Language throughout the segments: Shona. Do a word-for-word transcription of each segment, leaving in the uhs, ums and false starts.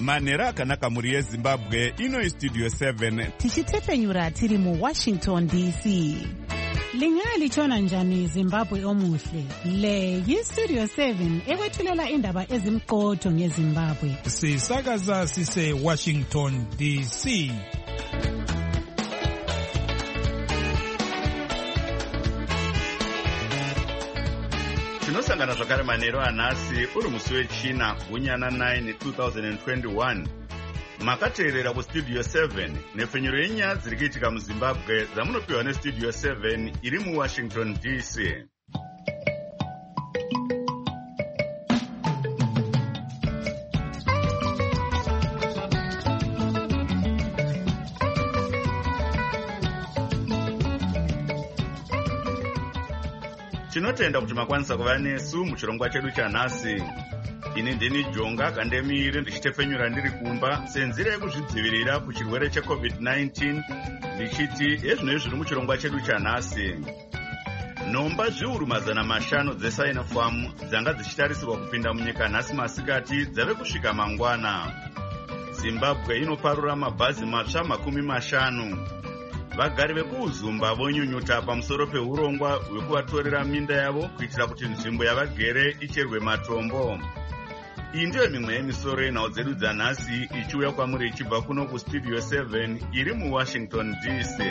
manhero akanaka mhuri yezimbabwe. Ino istudio seven tichitepfenyura tiri muwashington D C. Lingalitshona njani Zimbabwe omuhle? Le yistudio seven ekwethulela indaba ezimqotho ngeZimbabwe. Sisakaza sise Washington D C. tinosangana zvakare manhero anhasi uri musi wechina gunyana nine twenty twenty-one. Makateerera kustudio seven nepfenyuro yenyaya dziri kuitika muzimbabwe dzamunopiwa nestudio seven iri muwashington D C. Tinotenda kuti makwanisa kuva nesu muchirongwa chedu chanhasi. Ini ndini Jonga Kandemire ndichitepfenyura ndiri kumba senzira yekuzvidzivirira kuchirwere checovid nineteen ndichiti ezvino zviri muchirongwa chedu chanhasi. Nhomba zviuru mazana mashanu dzeSinopharm dzanga dzichitarisirwa kupinda munyika nhasi masikati dzave kusvika mangwana. Zimbabwe inoparura mabhazi matsva makumi mashanu. Vagari vekuuzumba vonyunyuta pamusoro peurongwa hwekuvatorera minda yavo kuitira kuti nzvimbo yavagere icherwe matombo. Iyi ndiyo mimwe yemisoro yenhau dzedu dzanhasi ichiuya kwamuri ichibva kuno kustudio seven iri muwashington D C.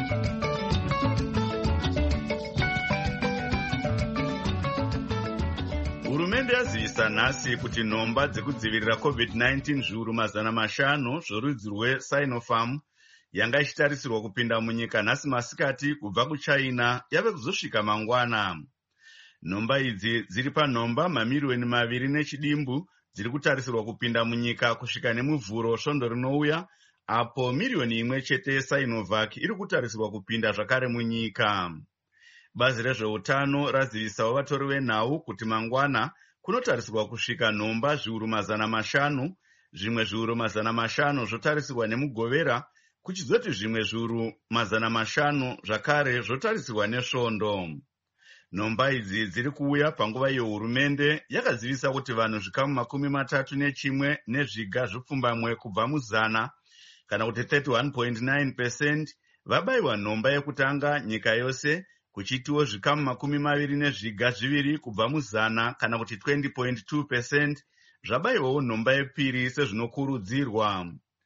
Hurumende yazivisa nhasi kuti nhomba dzekudzivirira covid nineteen zviuru mazana mashanu zvorudzi rweSinopharm yanga ichitarisirwa kupinda munyika nhasi masikati kubva kuchina yave kuzosvika mangwana. Nhomba idzi dziri panhomba mamiliyoni maviri nechidimbu dziri kutarisirwa kupinda munyika kusvika nemuvhuro svondo rinouya, apo miliyoni imwe chete yeSinovac iri kutarisirwa kupinda zvakare munyika. Bazi rezveutano razivisawo vatori venhau kuti mangwana kunotarisirwa kusvika nhomba zviuru mazana mashanu, zvimwe zviuru mazana mashanu zvotarisirwa nemugovera, kuchizoti zvimwe zviuru mazana mashanu zvakare zvotarisirwa nesvondo. Nhomba idzi dziri kuuya panguva iyo hurumende yakazivisa kuti vanhu zvikamu makumi matatu nechimwe nezviga zvipfumbamwe kubva muzana kana kuti thirty-one point nine percent vabayiwa nhomba yekutanga nyika yose, kuchitiwo zvikamu makumi maviri nezviga zviviri kubva muzana kana kuti twenty point two percent zvabayiwawo nhomba yepiri sezvinokurudzirwa.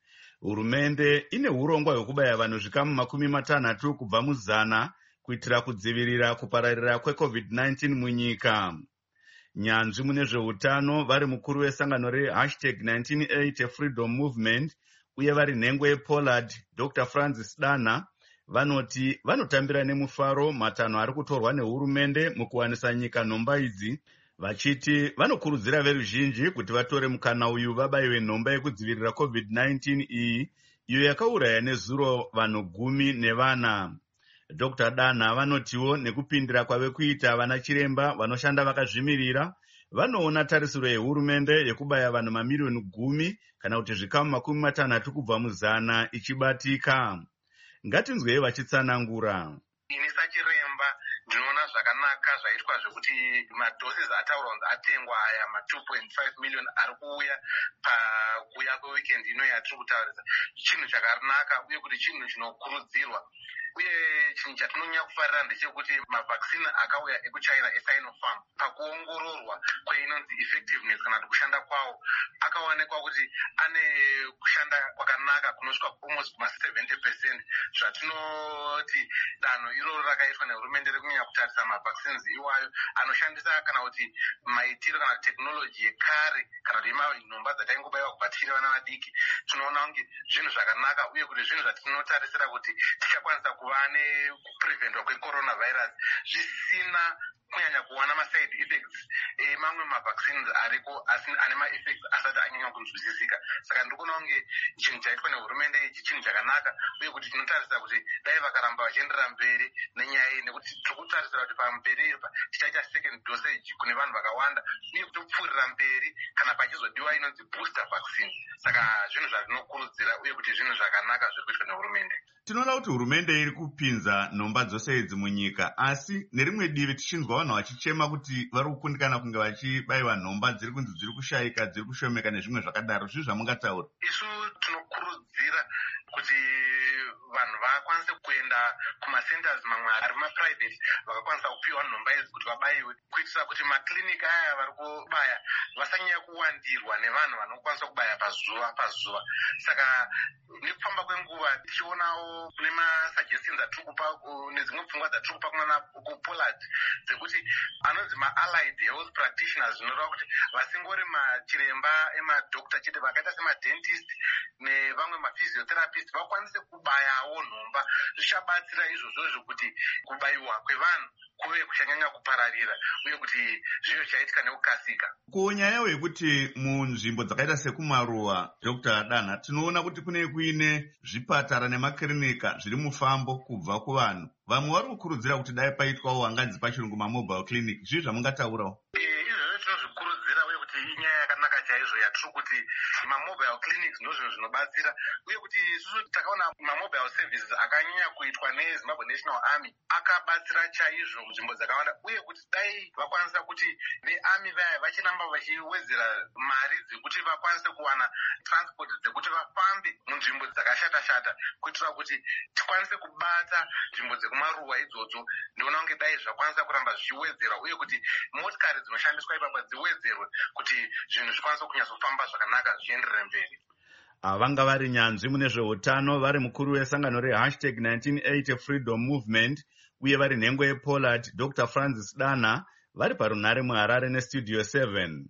Hurumende ine urongwa hwekubaya vanhu zvikamu makumi matanhatu kubva muzana kuitira kudzivirira kupararira kwecovid nineteen munyika. Nyanzvi mune zveutano vari mukuru wesangano rehashtag nineteen eighty freedom movement uye vari nhengo yePollard Doctor Francis Dana vanoti vanotambira nemufaro matanho ari kutorwa nehurumende mukuwanisa nyika nhomba idzi, vachiti vanokurudzira veruzhinji kuti vatore mukana uyu vabayiwe nhomba yekudzivirira covid nineteen iyi, iyo yakauraya nezuro vanhu gumi nevana. Doctor Dana vanotiwo nekupindira kwave kuita vana chiremba vanoshanda vakazvimirira, vanoona tarisiro yehurumende yekubaya vanhu mamiliyoni gumi kana kuti zvikamu makumi matanhatu kubva muzana ichibatika. Ngatinzwei vachitsanangura. Ini sachiremba ndinoona zvakanaka zvaitwa zvekuti madhoses ataurwa kunzi atengwa aya ma two point five million ari kuuya pakuuya kweweekend ino yatiri kutaurisa, chinhu chakanaka uye kuti chinhu chinokurudzirwa. Uye chinhu chatinonyanya kufarira ndechekuti mavhaccine akauya ekuchina eSinopharm pakuongororwa kweinonzi effectiveness kana kuti kushanda kwawo akaonekwa kuti ane kushanda kwakanaka kunosvika almost kuma seventy percent, zvatinoti danho iroro rakaitwa nehurumende rekunyanya kutarisa mavaccines iwayo anoshandisa kana kuti maitiro kana technology yekare kana kuti nhomba dzataingobayiwa kubva tikiri vana vadiki. Tinoona kunge zvinhu zvakanaka uye kuti zvinhu zvatinotarisira kuti tichakwanisa kuva nepreventwa kwecoronavirus zvisina kunyanya kuwana maside effects emamwe mavaccines ariko ane maeffects asati anyanya kunzwisisika. Saka ndikuona kunge chinhu chaitwa nehurumende ichi chinhu chakanaka uye kuti tinotarisa kuti dai vakaramba vachienderera mberi nenyaya iyi, nekuti tiri kutarisira kuti pamberi ipa tichaita second dosage kune vanhu vakawanda uye kutopfuurira mberi kana pachizodiwa inonzi booster vaccine. Saka zvinhu zvatinokurudzira uye kuti zvinhu zvakanaka zviri kuitwa nehurumende. Tinoona kuti hurumende iri kupinza nhomba dzose idzi munyika, asi nerimwe divi tichinzwa vanhu vachichema kuti vari kukundikana kunge vachibayiwa nhomba dziri kunzi dziri kushayika, dziri kushomeka nezvimwe zvakadaro. Zvii zvamungataura? Isu tinokurudzira kuti vanhu vakwanise kuenda kumasenters mamwe ari mapuraivheti vakakwanisa kupiwa nhomba idzi kuti vabayiwe, kuitira kuti makliniki aya vari kubaya vasanyanya kuwandirwa nevanhu vanokwanisa kubaya pazuva pazuva. Saka nekufamba kwenguva tichionawo nemasuggestions atiri kupa nedzimwe pfungwa dzatiri kupa kunana kuPollard dzekuti anonzi ma-allied health practitioners, zvinoreva kuti vasingori machiremba emadhokta chete, vakaita semadentist nevamwe maphysiotherapist vakwanise kubayawo nhomba. Zvichabatsira izvozvozvo kuti kubayiwa kwevanhu kuve kuchanyanya kupararira uye kuti zvive zvichaitika nekukasika. Kunyaya yekuti munzvimbo dzakaita sekumaruwa, Dr Dana, tinoona kuti kune kuine zvipatara nemakirinika zviri mufambo kubva kuvanhu. Vamwe vari kukurudzira kuti dai paitwawo hanganzi pachirungu mamobile clinic. Zvii zvamungataurawo? Izvozvo tinozvikurudzira uye kuti inyaya yakanaka chaizvo yatiri kuti mamobile clinics ndozvinhu zvinobatsira, uye kuti isusu takaona mamobile services akanyanya kuitwa neZimbabwe National Army akabatsira chaizvo munzvimbo dzakawanda, uye kuti dai vakwanisa kuti vearmy vaya vachiramba vachiwedzera mari dzekuti vakwanise kuwana transport dzekuti vafambe munzvimbo dzakashata-shata, kuitira kuti tikwanise kubata nzvimbo dzekumaruwa idzodzo. Ndinoona kunge dai zvakwanisa kuramba zvichiwedzerwa uye kuti motikari dzinoshandiswa ipapo dziwedzerwe kuti zvinhu zvikwanise kunyatsofamba zvakanaka zvienderere mberi. Vanga vari nyanzvi mune zveutano, vari mukuru wesangano rehashtag nineteen eighty Freedom Movement uye vari nhengo yePollard, Dr Francis Dana, vari parunhare muHarare neStudio seven.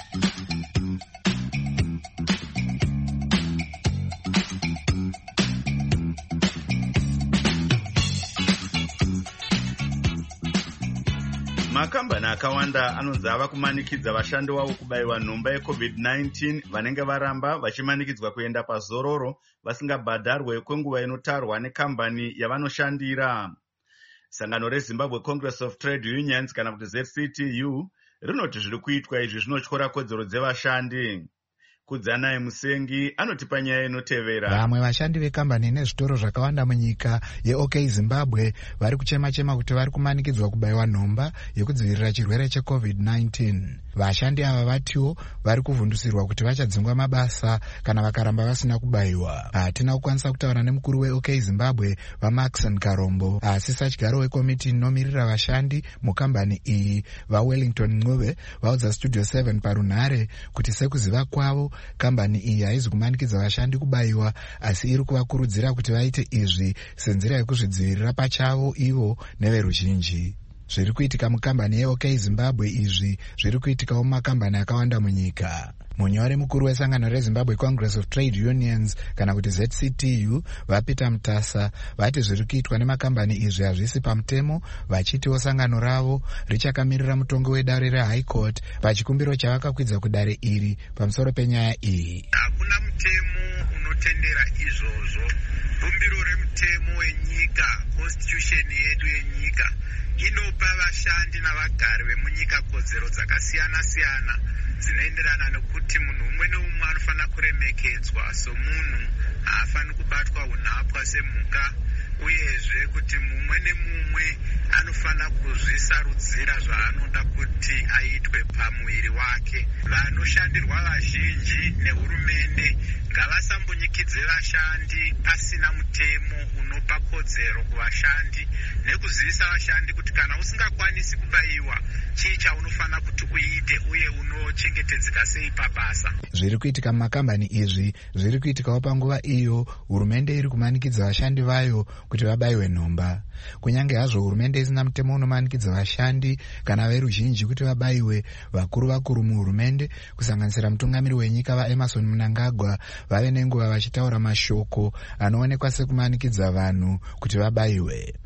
Makambani akawanda anonzi ava kumanikidza vashandi wavo kubayiwa nhomba yecovid nineteen vanenge varamba vachimanikidzwa kuenda pazororo vasingabhadharwe kwenguva inotarwa nekambani yavanoshandira. Sangano reZimbabwe Congress of Trade Unions kana kuti Z C T U rinoti zviri kuitwa izvi zvinotyora kodzero dzevashandi. Kudzanaye Musengi anotipa nyaya inotevera. Vamwe vashandi vekambani nezvitoro zvakawanda munyika yeOK Zimbabwe vari kuchema-chema kuti vari kumanikidzwa kubayiwa nhomba yekudzivirira chirwere checovid nineteen. Vashandi ava vatiwo vari kuvhundusirwa kuti vachadzingwa mabasa kana vakaramba vasina kubayiwa. Hatina kukwanisa kutaura nemukuru weOK Zimbabwe vaMaxon Karombo, asi sachigyaro wekomiti inomirira vashandi mukambani iyi vaWellington Ncube vaudza Studio seven parunhare kuti sekuziva kwavo kambani iyi haizi kumanikidza vashandi kubayiwa, asi iri kuvakurudzira kuti vaite izvi senzira yekuzvidzivirira pachavo ivo neveruzhinji. Zviri kuitika mukambani yeOK Zimbabwe izvi zviri kuitikawo mumakambani akawanda munyika. Munyori mukuru wesangano reZimbabwe Congress of Trade Unions kana kuti Z C T U vaPeter Mutasa vati zviri kuitwa nemakambani izvi hazvisi pamutemo, vachitiwo sangano ravo richakamirira mutongo wedare reHigh Court pachikumbiro chavakakwidza kudare iri pamusoro penyaya iyi. Hakuna mutemo unotendera izvozvo. Bumbiro remutemo wenyika, constitution yedu yenyika, inopa vashandi navagari vemunyika kodzero dzakasiyana-siyana dzinoenderana nekuti munhu umwe neumwe anofanira kuremekedzwa somunhu, haafani kubatwa unhapwa semhuka, uyezve kuti mumwe nemumwe anofanira kuzvisarudzira zvaanoda kuti aitwe pamuviri wake. Vanoshandirwa vazhinji nehurumende ngavasambonyikidze vashandi pasina mutemo unopa kodzero kuvashandi, nekuzivisa vashandi kuti kana usingakwanisi kubayiwa chii chaunofanira kuti uite uye unochengetedzeka sei pabasa. Zviri kuitika mumakambani izvi zviri kuitikawo panguva iyo hurumende iri kumanikidza vashandi vayo kuti vabayiwe nhomba. Kunyange hazvo hurumende isina mutemo unomanikidza vashandi kana veruzhinji kuti vabayiwe, vakuru vakuru muhurumende kusanganisira mutungamiri wenyika vaEmerson Mnangagwa vave nenguva vachitaura mashoko anoonekwa sekumanikidza vanhu kuti vabayiwe.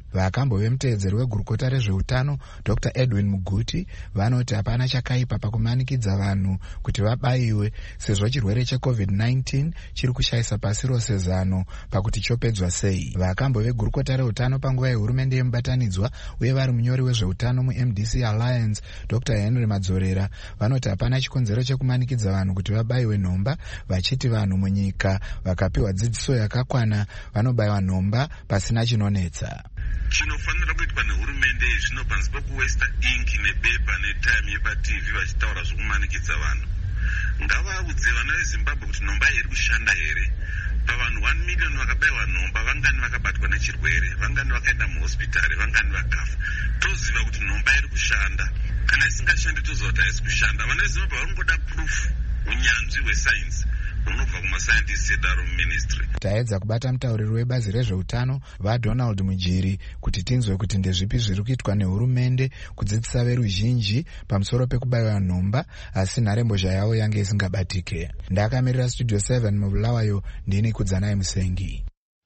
Vakambove muteedzeri wegurukota rezveutano Doctor Edwin Muguti vanoti hapana chakaipa pakumanikidza vanhu kuti vabayiwe sezvo chirwere checovid nineteen chiri kushayisa pasi rose zano pakuti chopedzwa sei. Vakambove gurukota reutano panguva yehurumende yemubatanidzwa uye vari munyori wezveutano mu-M D C Alliance Doctor Henry Madzorera vanoti hapana chikonzero chekumanikidza vanhu kuti vabayiwe nhomba, vachiti vanhu munyika vakapiwa dzidziso yakakwana vanobayiwa nhomba pasina chinonetsa. Chinofanira kuitwa nehurumende zvino panzi pokuwesta inki nepepa netime yepaTV vachitaura zvokumanikidza vanhu. Ngavaudze vana veZimbabwe kuti nhomba iri kushanda here. Pavanhu one million vakabayiwa nhomba, vangani vakabatwa nechirwere, vangani vakaenda muhospitari, vangani vakafa. Toziva kuti nhomba iri kushanda. Kana isingashandi toziva kuti haisi kushanda. Vana veZimbabwe varingoda proof, unyanzvi hwesainzi unobva kumascientists edaro muministry. Taedza kubata mutauriri webazi rezveutano vaDonald Mujiri kuti tinzwe kuti ndezvipi zviri kuitwa nehurumende kudzidzisa veruzhinji pamusoro pekubayiwa nhomba, asi nharembozha yavo yange isingabatike. Ndakamirira Studio seven mubulawayo, ndini Kudzanai Musengi.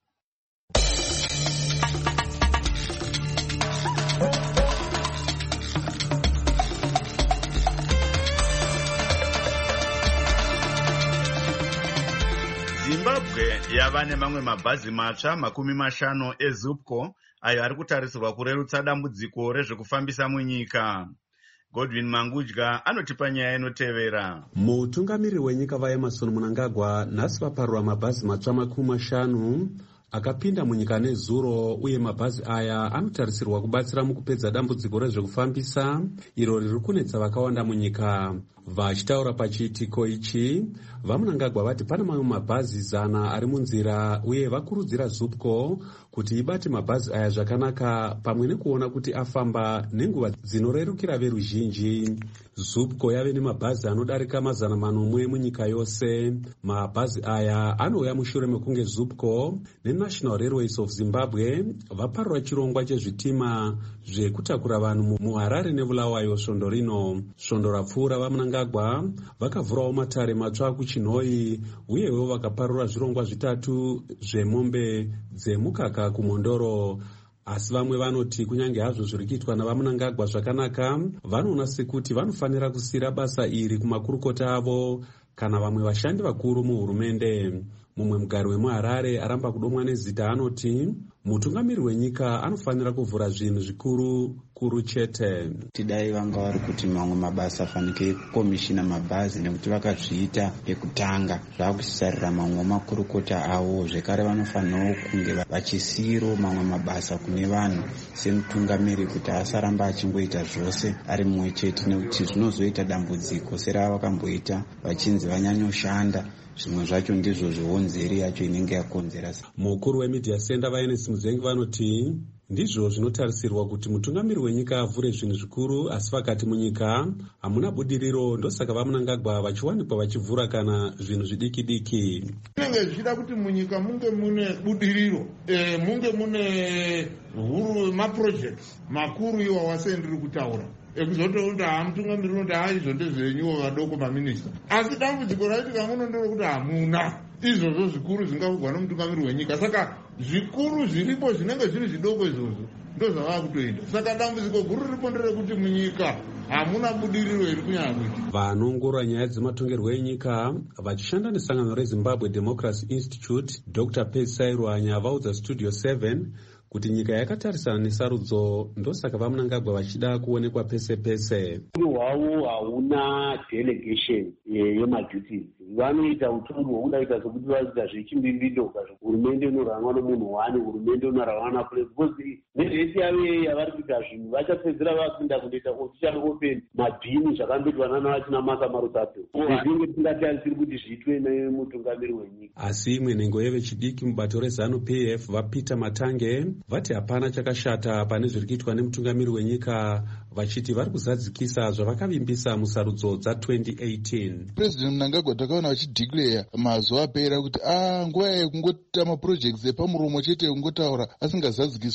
Zimbabwe yava nemamwe mabhazi matsva makumi mashanu eZupco ayo ari kutarisirwa kurerutsa dambudziko rezvekufambisa munyika. Godwin Mangudya anotipa nyaya inotevera. Mutungamiriri wenyika vaEmmerson Mnangagwa nhasi vaparura mabhazi matsva makumi mashanu akapinda munyika nezuro, uye mabhazi aya anotarisirwa kubatsira mukupedza dambudziko rezvekufambisa iro riri kunetsa vakawanda munyika. Vachitaura pachiitiko ichi, vaMnangagwa vati pana mamwe mabhazi zana ari munzira, uye vakurudzira Zupco kuti ibate mabhazi aya zvakanaka pamwe nekuona kuti afamba nenguva dzinorerukira veruzhinji. Zupco yave nemabhazi anodarika mazana manomwe munyika yose. Mabhazi aya anouya mushure mekunge Zupco neNational Railways of Zimbabwe vaparura chirongwa chezvitima zvekutakura vanhu muHarare neBulawayo svondo rino. Svondo rapfuura vaMnangagwa vakavhurawo matare matsva kuChinhoyi, uyewo vakaparura zvirongwa zvitatu zvemombe dzemukaka kuMondoro. Asi vamwe vanoti kunyange hazvo zviri kuitwa navaMnangagwa zvakanaka, vanoona sekuti vanofanira kusiyira basa iri kumakurukota avo kana vamwe vashandi vakuru muhurumende. Mumwe mugari wemuHarare aramba kudomwa nezita anoti mutungamiri wenyika anofanira kuvhura zvinhu zvikuru kuru chete. Tidai vanga vari kuti mamwe mabasa afanike kukomishina mabhazi nekuti vakazviita pekutanga, zvakusarira mamwe makurukota avo. Zvekare vanofanirawo kunge vachisiyiro mamwe mabasa kune vanhu semutungamiri kuti asaramba achingoita zvose ari mumwe chete, nekuti zvinozoita dambudziko seravakakamboita vachinzi vanyanyoshanda, zvimwe zvacho ndizvo zvionzeri yacho inenge yakonzera. Mukuru wemedia center vaEnesi Muzengi vanoti ndizvo zvinotarisirwa kuti mutungamiri wenyika avhure zvinhu zvikuru, asi vakati munyika hamuna budiriro, ndosaka vaMnangagwa vachiwanikwa vachivhura kana zvinhu zvidiki-diki. Zvinenge zvichida kuti munyika munge mune budiriro, e, munge mune huru maprojects makuru iwo wasendiri kutaura ekuzotounda hamutungamiri unoti haizvo ndezvenyuwo vadoko maminista, asi dambudziko raitika muno nderekuti hamuna izvozvo zvikuru zvingavugwa nomutungamiri wenyika. Saka zvikuru zviripo zvinenge zviri zvidoko izvozvo ndo zvava kutoita. Saka dambudziko guru riripo nderekuti munyika hamuna budiriro iri kunyanya kuita. Vanoongorora nyaya dzematongerwo enyika vachishanda nesangano reZimbabwe Democracy Institute, Doctor Petsairwanya vaudza Studio seven kuti nyika yakatarisana nesarudzo, ndosaka vaMnangagwa vachida kuonekwa pese pese. Hwavo hauna delegation yemaduties, vanoita utongi hwokuda kuita sokuti vaita zvechimbimbito, hurumende inorangwa nomunhu wani, hurumende inorangwa napule, because nezvese yave yavari kuita zvinhu vachapedzera vapinda kundoita official open mabhini zvakamboitwa nanavachina Masa Marusato. Zvinenge tingatarisiri kuti zviitwe nemutungamiri wenyika. Asi imwe nhengo yevechidiki mubato reZanu-P F vaPeter Matange vati hapana chakashata pane zviri kuitwa nemutungamiri wenyika, vachiti vari kuzadzikisa zvavakavimbisa musarudzo dza-twenty eighteen. President Mnangagwa takaona vachidhikleya mazuva apera kuti ah nguva yekungota maprojects epamuromo chete kungotaura asingazadzikiswi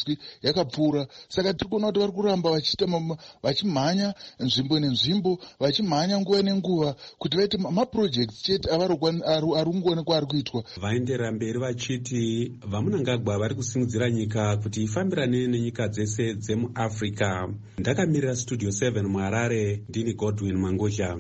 yakapfuura. Saka tiri kuona kuti vari kuramba vachiita vachimhanya nzvimbo nenzvimbo, vachimhanya nguva nenguva kuti vaite maprojects chete avari kungoonekwa ari kuitwa. Vaenderera mberi vachiti vaMunangagwa vari kusimudzira nyika kuti ifambirane nenyika dzese dzemuAfrica. Ndakamirira Studio seven muHarare, ndini Godwin Mangozha.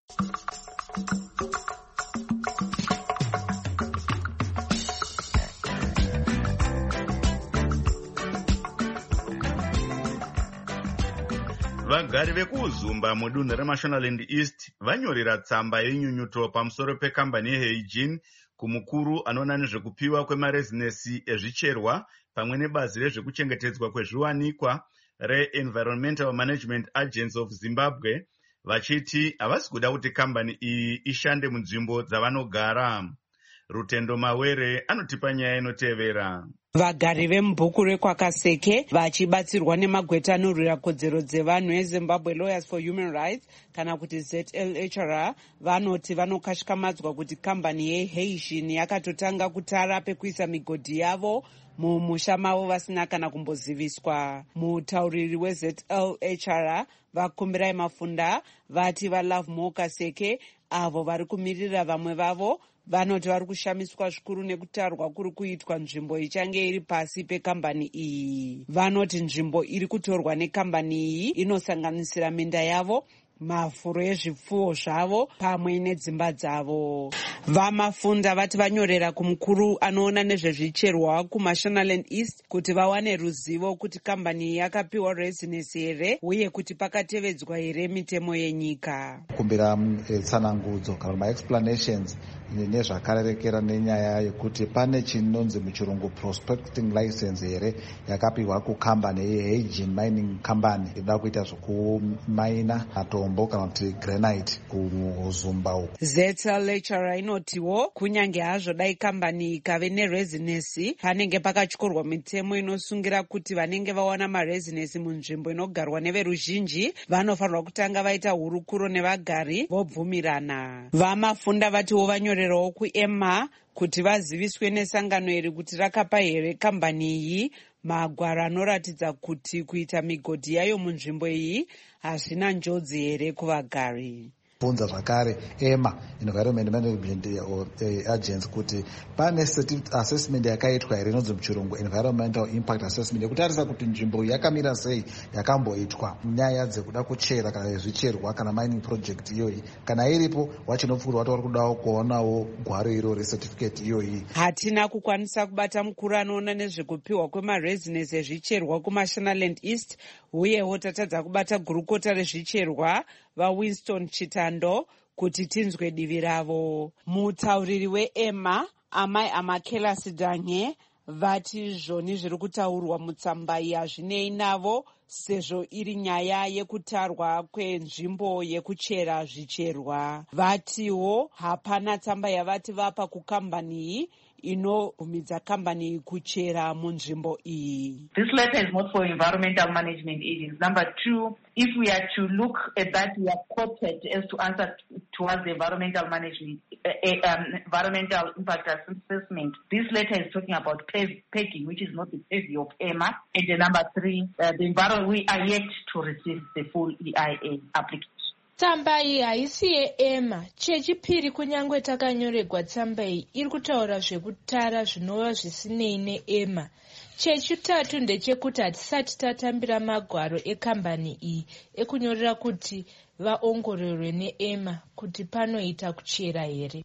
Vagari vekuzumba mudunhu reMashonaland East vanyorera tsamba yenyunyuto pamusoro pekambani yeHeijin kumukuru anoona nezvekupiwa kwemarezinesi ezvicherwa pamwe nebazi rezvekuchengetedzwa kwezviwanikwa reEnvironmental Management Agency of Zimbabwe, vachiti havasi kuda kuti kambani iyi ishande munzvimbo dzavanogara. Rutendo Mawere anotipa nyaya inotevera. Vagari vemubhuku reKwakaseke vachibatsirwa nemagweta anorwira kodzero dzevanhu eZimbabwe Lawyers for Human Rights kana kuti Z L H R vanoti vanokashikamadzwa kuti kambani yeHeijin yakatotanga kutara pekuisa migodhi yavo mumusha mavo vasina kana kumboziviswa. Mutauriri weZ L H R vakumbirai Mafunda vati vaLove More Kaseke avo vari kumirira vamwe vavo vanoti vari kushamiswa zvikuru nekutarwa kuri kuitwa nzvimbo ichange iri pasi pekambani iyi. Vanoti nzvimbo iri kutorwa nekambani iyi inosanganisira minda yavo, mafuro ezvipfuwo zvavo pamwe nedzimba dzavo. VaMafunda vati vanyorera kumukuru anoona nezvezvicherwa kuMashonaland East kuti vawane ruzivo kuti kambani iyi yakapiwa rezinesi here uye kuti pakatevedzwa here mitemo yenyika. Kumbira tsanangudzo kana maexplanations nezvakarerekera nenyaya yekuti pane chinonzi muchirungu prospecting license here yakapiwa kukambani yeHeijin Mining Company inoda kuita zvokumaina matombo kana kuti granite kuzumba uku. Z L H R inotiwo kunyange hazvo dai kambani ikave nerezinesi panenge pakatyorwa mitemo inosungira kuti vanenge vawana marezinesi munzvimbo inogarwa neveruzhinji vanofanirwa kutanga vaita hurukuro nevagari vobvumirana. VaMafunda vatiwo vanyorerawo kuEMA kuti vaziviswe nesangano iri kuti rakapa here kambani iyi magwaro anoratidza kuti kuita migodhi yayo munzvimbo iyi hazvina njodzi here kuvagari. Bvunza zvakare EMA, Environment Management Agency, kuti pane assessment yakaitwa here inonzi muchirungu Environmental Impact Assessment yekutarisa kuti nzvimbo yakamira sei yakamboitwa nyaya dzekuda kuchera kana zvicherwa kana mining project iyoyi. Kana iripo wachinopfuura wati vari kudawo kuonawo gwaro iro recertificate iyoyi. Hatina kukwanisa kubata mukuru anoona nezvekupiwa kwemarezinesi ezvicherwa kuMashonaland East uyewo tatadza kubata gurukota rezvicherwa vaWinston Chitando kuti tinzwe divi ravo. Mutauriri weEMA Amai Amakela Sidanye vati zvoni zviri kutaurwa mutsamba iyi hazvinei navo sezvo iri nyaya yekutarwa kwenzvimbo yekuchera zvicherwa. Vatiwo hapana tsamba yavati vapa kukambani iyi inobvumidza kambani kuchera munzvimbo iyi. This letter is not for environmental management agents. Number two, if we are to look at that, we are quoted as to answer towards the environmental management, uh, um, environmental impact assessment. This letter is talking about pegging, which is not the purview of EMA. And the number three, uh, the environment, we are yet to receive the full E I A application. Tsamba iyi haisi yeEMA. Chechipiri, kunyangwe takanyorerwa tsamba iyi iri kutaura zvekutara zvinova zvisinei neEMA. Chechitatu ndechekuti hatisati tatambira magwaro ekambani iyi ekunyorera kuti vaongororwe neEMA kuti panoita kuchera here.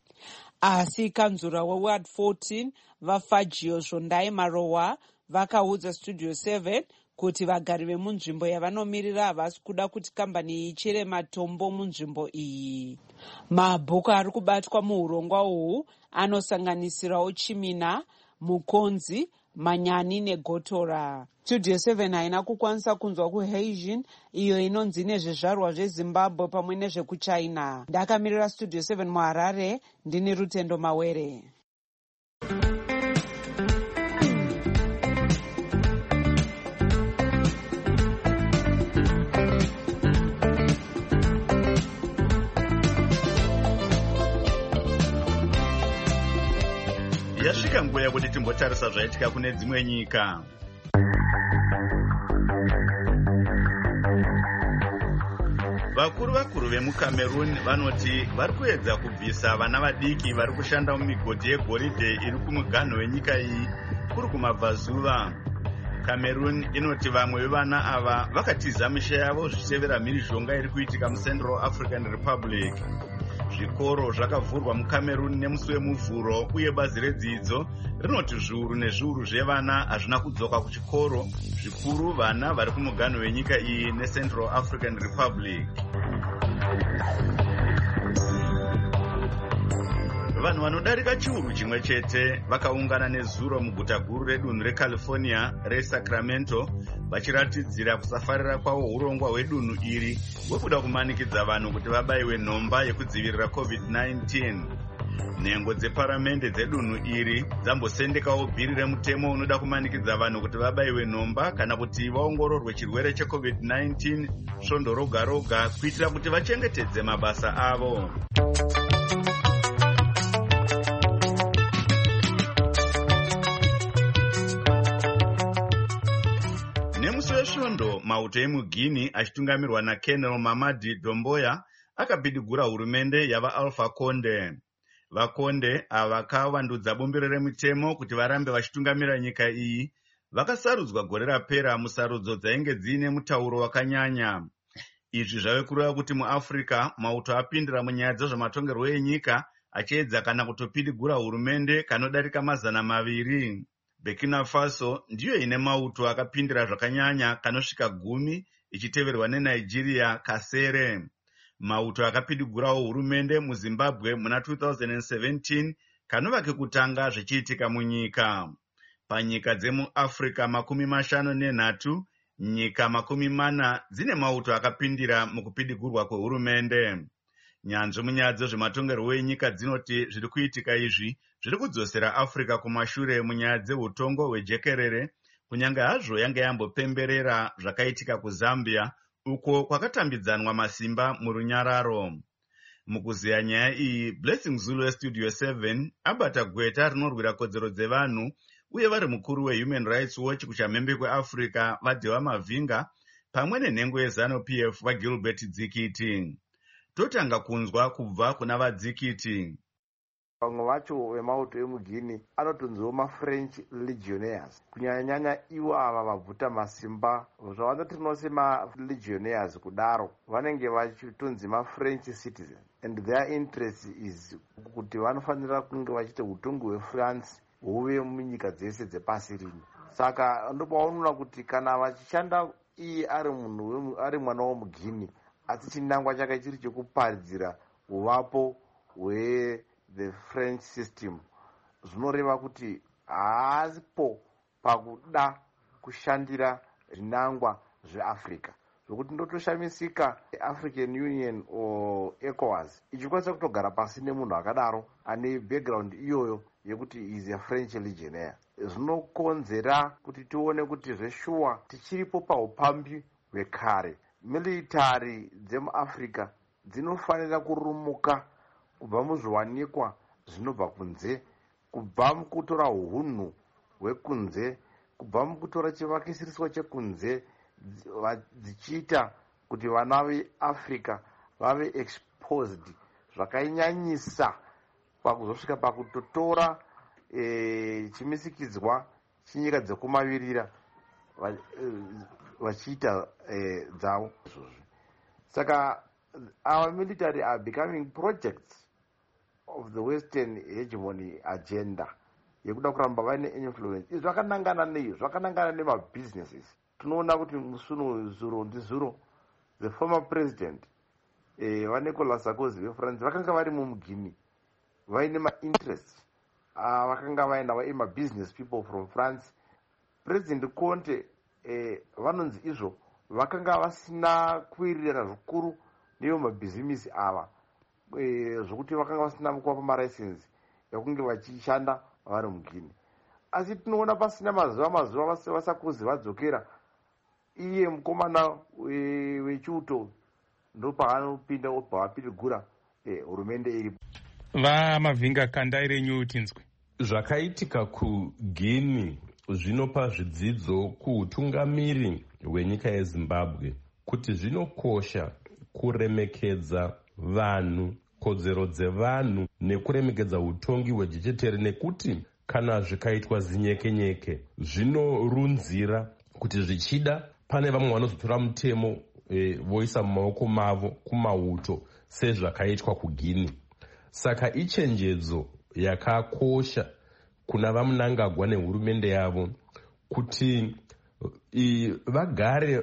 Asi kanzura weWard fourteen vaFagio Zvondai Marowa vakaudza Studio seven kuti vagari vemunzvimbo yavanomiririra havasi kuda kuti kambani iyi ichere matombo munzvimbo iyi. Mabhuku ari kubatwa muurongwa uhu anosanganisirawo Chimina, Mukonzi, Manyani neGotora. Studio seven haina kukwanisa kunzwa kuHeijin iyo inonzi nezvezvarwa zveZimbabwe pamwe nezvekuChina. Ndakamirira Studio seven muHarare, ndini Rutendo Mawere. Yasvika nguva yakuti timbotarisa zvaitika kune dzimwe nyika. vakuru vakuru vemucameroon vanoti vari kuedza kubvisa vana vadiki vari kushanda mumigodhi yegoridhe iri kumuganho wenyika iyi kuri kumabvazuva. Cameroon inoti vamwe vevana ava vakatiza misha yavo zvichitevera mhirizhonga iri kuitika muCentral African Republic. Zvikoro zvakavhurwa muCameroon nemusi wemuvhuro uye bazi redzidzo rinoti zviuru nezviuru zvevana hazvina kudzoka kuchikoro, zvikuru vana vari kumuganho wenyika iyi neCentral African Republic. Vanhu vanodarika chiuru chimwe chete vakaungana nezuro muguta guru redunhu reCalifornia reSacramento vachiratidzira kusafarira kwavo urongwa hwedunhu iri hwekuda kumanikidza vanhu kuti vabayiwe nhomba yekudzivirira covid nineteen. Nhengo dzeparamende dzedunhu iri dzambosendekawo bhiri remutemo unoda kumanikidza vanhu kuti vabayiwe nhomba kana kuti vaongororwe chirwere checovid nineteen svondo roga roga kuitira kuti vachengetedze mabasa avo. Nemusi wesvondo mauto emuguinea achitungamirwa naKenel Mamadi Domboya akapidigura hurumende yavaAlpha Conde. VaConde ava vakavandudza bumbiro remutemo kuti varambe vachitungamira nyika iyi vakasarudzwa gore rapera musarudzo dzainge dziine mutauro wakanyanya. Izvi zvave kureva kuti muAfrica mauto apindira munyaya dzezvematongerwo enyika achiedza kana kutopidigura hurumende kanodarika mazana maviri. Burkina Faso ndiyo ine mauto akapindira zvakanyanya kanosvika gumi ichiteverwa neNigeria kasere. Mauto akapidigurawo hurumende muZimbabwe muna two thousand seventeen kanova kekutanga zvichiitika munyika. Panyika dzemuAfrica makumi mashanu nenhatu, nyika makumi mana dzine mauto akapindira mukupidigurwa kwehurumende. Nyanzvi munyaya dzezvematongerwo enyika dzinoti zviri kuitika izvi zviri kudzosera Africa kumashure munyaya dzeutongo hwejekerere, kunyange hazvo yange yambopemberera zvakaitika kuZambia uko kwakatambidzanwa masimba murunyararo. Mukuziya nyaya iyi, Blessing Zulu weStudio seven abata gweta rinorwira kodzero dzevanhu uye vari mukuru weHuman Rights Watch kuchamhembe kweAfrica vaDhewa Mavhinga pamwe nenhengo yeZanu-P F vaGilbert Dzikiti. Totanga kunzwa kubva kuna vaDzikiti. Vamwe vacho vemauto emuguinea anotonziwo maFrench legionnaires, kunyanya-nyanya ivo ava vabvuta masimba zvavanoti tinose malegionnaires kudaro vanenge vachitonzi maFrench citizen, and their interest is kuti vanofanira kunge vachite utongi hweFrance huve munyika dzese dzepasi rino. Saka ndopaunoona kuti kana vachishanda iye ari munhu ari mwana womuguinea asi chinangwa chake chiri chekuparidzira uvapo hwe the French system, zvinoreva kuti haasipo pakuda kushandira zvinangwa zveAfrica, zvokuti ndotoshamisika African Union o ECOWAS ichikwanisa kutogara pasi nemunhu akadaro ane background iyoyo yekuti is a French legionnaire. Zvinokonzera kuti tione kuti zveshuwa tichiripo paupambi hwekare. Military dzemuAfrica dzinofanira kurumuka kubva muzviwanikwa zvinobva kunze, kubva mukutora hunhu hwekunze, kubva mukutora chivakisiriswa chekunze, dzichiita kuti vana veAfrica vave exposed zvakainyanyisa pakuzosvika pakutotora e, chimisikidzwa chinyika dzekumavirira vachiita e, dzavo. Saka our military are becoming projects of the Western hegemony agenda yekuda kuramba vaine influence. Izvi zvakanangana nei? Zvakanangana nemabusinesses. Tinoona kuti Musunu Zuro ndizuro, the former president eh, vaNicolas Sarkozy veFrance vakanga vari mumuguinea vaine mainterest uh, vakanga vaina vaima business people from France. President Conte eh, vanonzi izvo vakanga vasina kuwirirana zvikuru neyo mabhizimisi ava e, zvokuti vakanga vasina kuwapa maricense ekunge vachishanda vari muguinea. Asi tinoona pasina mazuva mazuva vaSarkozy vadzokera, iye mukomana wechiuto ndo paanopinda obva vapidigura hurumende e, iripo. VaMavhinga, kandai renyu tinzwe. Zvakaitika kuGuinea zvinopa zvidzidzo kuutungamiri hwenyika yeZimbabwe kuti zvinokosha kuremekedza vanhu, kodzero dzevanhu nekuremekedza utongi hwejechetere, nekuti kana zvikaitwa zinyekenyeke zvinorunzira kuti zvichida pane vamwe vanozotora mutemo e, voisa mumaoko mavo kumauto sezvakaitwa kuGuinea. Saka ichenjedzo yakakosha kuna vaMnangagwa nehurumende yavo kuti i, vagare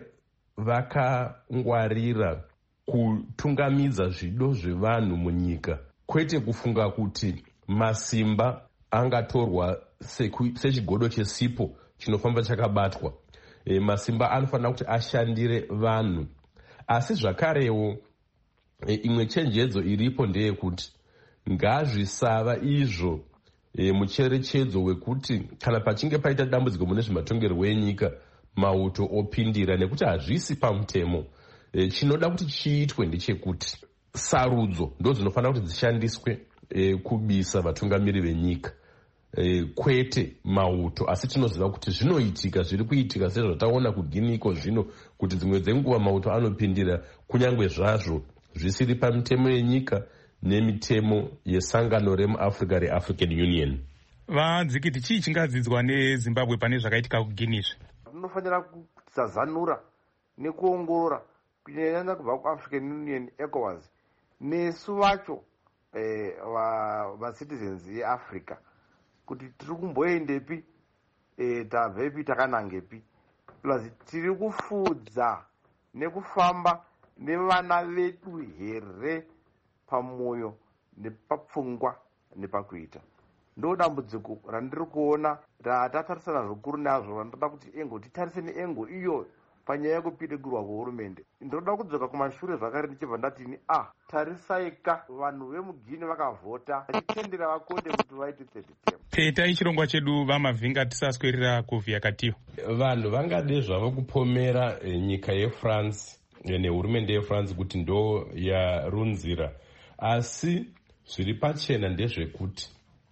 vakangwarira kutungamidza zvido zvevanhu munyika, kwete kufunga kuti masimba angatorwa sechigodo chesipo chinofamba chakabatwa. E, masimba anofanira kuti ashandire vanhu. Asi zvakarewo e, imwe chenjedzo iripo ndeyekuti ngazvisava izvo e, mucherechedzo wekuti kana pachinge paita dambudziko mune zvematongerwo enyika mauto opindira, nekuti hazvisi pamutemo. E, chinoda kuti chiitwe ndechekuti sarudzo ndo dzinofanira kuti dzishandiswe e, kubisa vatungamiri venyika, e, kwete mauto. Asi tinoziva kuti zvinoitika, zviri kuitika sezvataona kuGuinea iko zvino, kuti dzimwe dzenguva mauto anopindira kunyange zvazvo zvisiri pamitemo yenyika nemitemo yesangano remuAfrica reAfrican Union. Vadzikiti, chii chingadzidzwa neZimbabwe pane zvakaitika kuGuinea? Tinofanira kusazanura nekuongorora kunyanya kubva kuAfrican Union, ECOWAS, nesu vacho eh, vacitizens va yeAfrica, kuti tiri kumboendepi, eh, tabvepi takanangepi, plus tiri kufudza nekufamba nevana vedu here pamoyo nepapfungwa nepakuita. Ndo dambudziko randiri kuona ratatarisana zvikuru nazvo, vandoda kuti engo titarise neengo iyo panyaya yekupidigurwa kwehurumende. Ndoda kudzoka kumashure zvakare ndichibva ndatini ah tarisaika vanhu vemuGuinea vakavhota vachitendera vakonde kuti vaite third term. Peta chirongwa chedu vamavhinga tisaswerera kuvhiya katiyo. Vanhu vangade zvavo kupomera e, nyika yeFrance e, nehurumende yeFrance kuti ndo yarunzira, asi zviri pachena ndezvekuti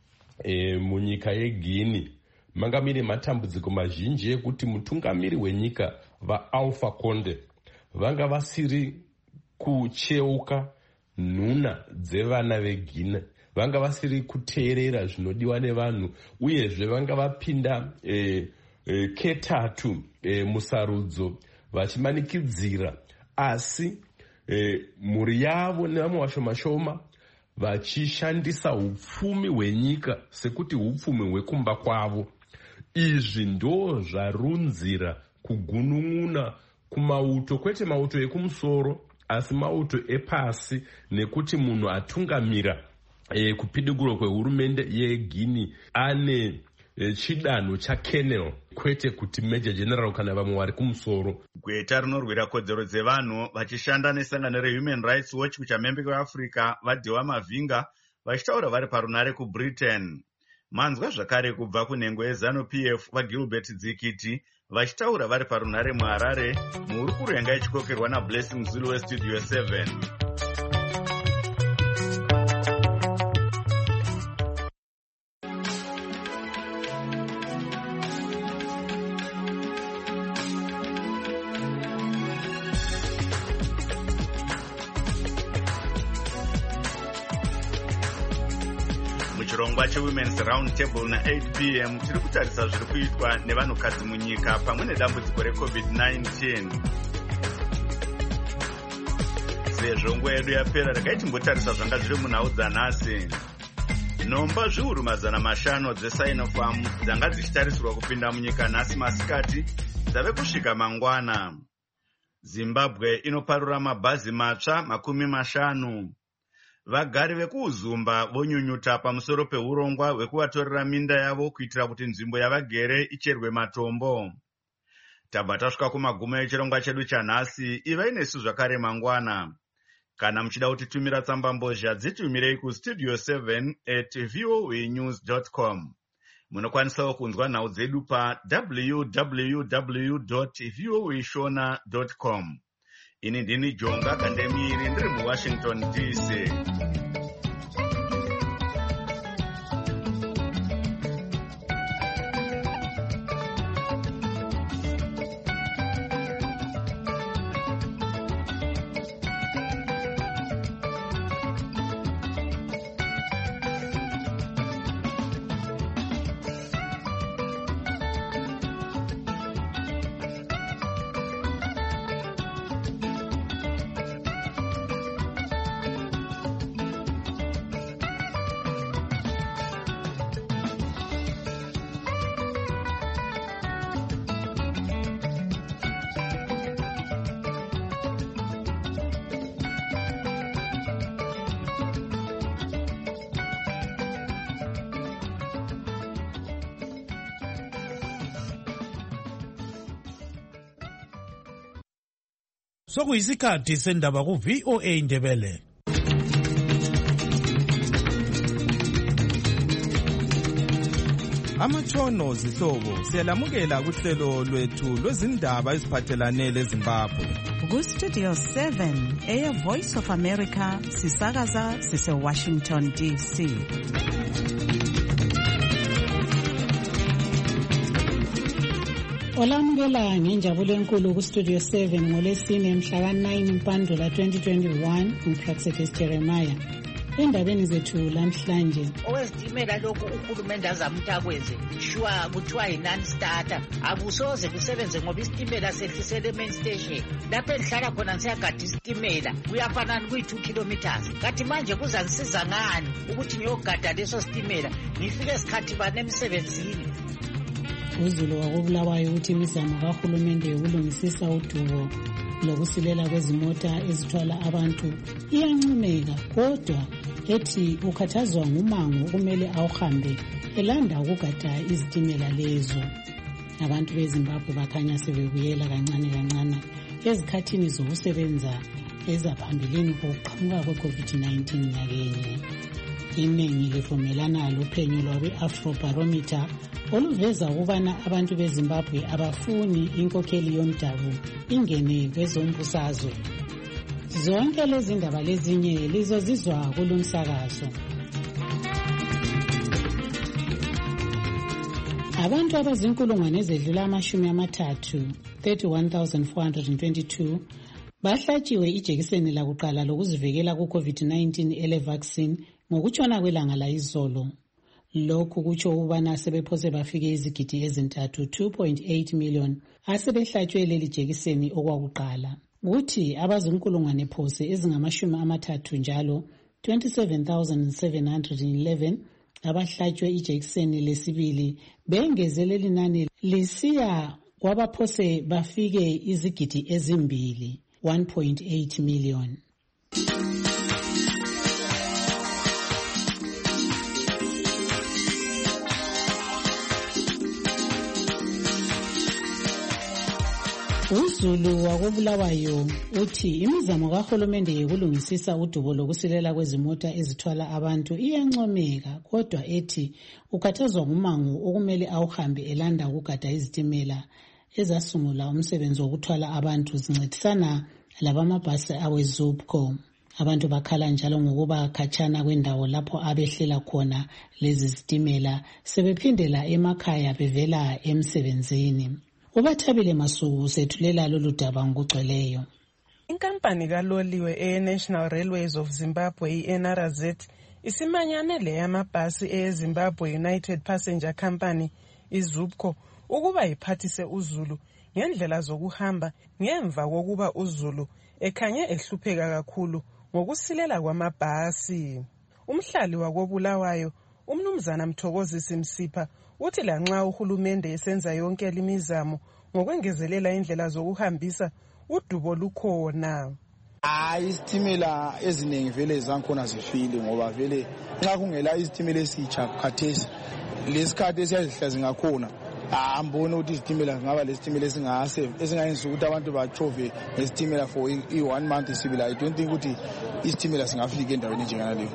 e, munyika yeGuinea manga mine matambudziko mazhinji ekuti mutungamiri wenyika vaAlpha Conde vanga vasiri kucheuka nhuna dzevana veGuinea, vanga vasiri kuteerera zvinodiwa nevanhu, uyezve vanga vapinda e, e, ketatu e, musarudzo vachimanikidzira, asi e, mhuri yavo nevamwe vashoma-shoma vachishandisa upfumi hwenyika sekuti upfumi hwekumba kwavo. Izvi ndo zvarunzira kugunun'una kumauto, kwete mauto ekumusoro asi mauto epasi, nekuti munhu atungamira e, kupidugurwa kwehurumende yeGuinea ane e, chidanho chacolonel, kwete kuti major general kana vamwe vari kumusoro. Gweta rinorwira kodzero dzevanhu vachishanda nesangano reHuman Rights Watch kuchamhembe kweAfrica vadhiwa mavhinga vachitaura vari parunare kuBritain. Manzwa zvakare kubva kunhengo yeZANU-P F vaGilbert Dzikiti vachitaura vari parunare muHarare muhuri kurenga ichikokerwa naBlessing Zulu weStudio seven. Muchirongwa cheWomen's Round Table na-eight p m tiri kutarisa zviri kuitwa nevanhukadzi munyika pamwe nedambudziko reCovid nineteen. Sezvo nguva yedu yapera regai timbotarisa zvanga zviri munhau dzanhasi. Nhomba zviuru mazana mashanu dzeSinopharm dzanga dzichitarisirwa kupinda munyika nhasi masikati dzave kusvika mangwana. Zimbabwe inoparura mabhazi matsva makumi mashanu. Vagari vekuUzumba vonyunyuta pamusoro peurongwa hwekuvatorera minda yavo kuitira kuti nzvimbo yavagere icherwe matombo. Tabva tasvika kumagumo echirongwa chedu chanhasi. Ivai nesu zvakare mangwana. Kana muchida kutitumira tsamba mbozha dzitumirei kustudio seven at voa news dot com. Munokwanisawo kunzwa nhau dzedu pa w w w dot voa shona dot com. Ini ndini Jonga Kandemiri ndiri muWashington D C. Sokuyisikhathi sendaba ku V O A Ndebele. Amatshono zihlobo siyalamukela kuhlelo lwethu lwezindaba eziphathelane leZimbabwe. Ku Studio seven eya Voice of America sisakaza sise Washington D C. Olamukela ngenjabulo enkulu ku Studio seven ngolesine mhla ka nine Mpandula twenty twenty-one uPraxetis Jeremiah. Endabeni zethu lamhlanje owezitimela lokhu uhulumende azama ukuthi akwenze shwa kuthiwa yi-non-starter akusoze kusebenze ngoba isitimela sehlisele main station lapho endihlala khona ngisiyagada isitimela kuyafanana kuyi-two kilometers kathi manje kuza ngisiza ngani ukuthi ngiyogada leso sitimela ngifike esikhathi bani emsebenzini. UZulu wakubulawayo ukuthi imizamo kahulumende yokulungisisa udubo lokusilela kwezimota ezithwala abantu iyancomeka, kodwa ethi ukhathazwa ngumango okumele awuhambe elanda ukugada izitimela lezo. Abantu beZimbabwe bakhanya sebebuyela kancane kancane ezikhathini zokusebenza ezaphambilini kokuqhamuka kwe-COVID nineteen nyakenye. Iningi livumelana lophenyo lwabe-Afrobarometer oluveza ukubana abantu beZimbabwe abafuni inkokheli yomdabu ingene kwezombusazwe. Zonke lezi ndaba lezinye lizozizwa kulomsakazo. Abantu abazinkulungwane ezedlula amashumi amathathu thirty-one thousand four hundred twenty-two bahlatshiwe ijekiseni lakuqala lokuzivikela ku-COVID nineteen ele vaccine ngokutshona kwelanga layizolo. Lokhu kutsho ukubana sebephose bafike izigidi ezintathu two point eight million asebehlatshwe leli jekiseni okwakuqala. Kuthi abazinkulungwane phose ezingamashumi amathathu njalo twenty-seven thousand seven hundred eleven abahlatshwe ijekiseni lesibili bengezelela inani lisiya kwabaphose bafike izigidi ezimbili one point eight million. UZulu wakubulawayo uthi imizamo kahulumende yokulungisisa udubo lokusilela kwezimota ezithwala abantu iyancomeka, kodwa ethi ukhathazwa ngumango okumele awuhambe elanda ukugada izitimela ezasungula umsebenzi wokuthwala abantu zincedisana labamabhasi aweZUPCO. Abantu bakhala njalo ngokuba khatshana kwendawo lapho abehlela khona lezi zitimela sebephindela emakhaya bevela emsebenzini. Ubathabile Masuku sethulela lolu daba ngokugcweleyo. Inkampani kaloliwe e-National Railways of Zimbabwe i-N R Z isimanyane le yamabhasi e-Zimbabwe United Passenger Company i-ZUPCO ukuba iphathise uZulu ngendlela zokuhamba ngemva kokuba uZulu ekhanye ehlupheka kakhulu ngokusilela kwamabhasi. Umhlali wakobulawayo uMnumzana Mthokozisi Msipha uthi lanxa uhulumende esenza yonke limizamo ngokwengezelela indlela zokuhambisa udubo lukhona. Hayi isitimela eziningi vele zankhona zifile ngoba vele nxa kungela isitimela esitsha khathesi lesikhathi esiyazihlazi ngakhona ambona ukuthi isitimela ngaba lesitimela esingase esingayenza ukuthi abantu bachove ngesitimela for i-one month sibila. I don't think ukuthi isitimela singafika endaweni njengaleyo.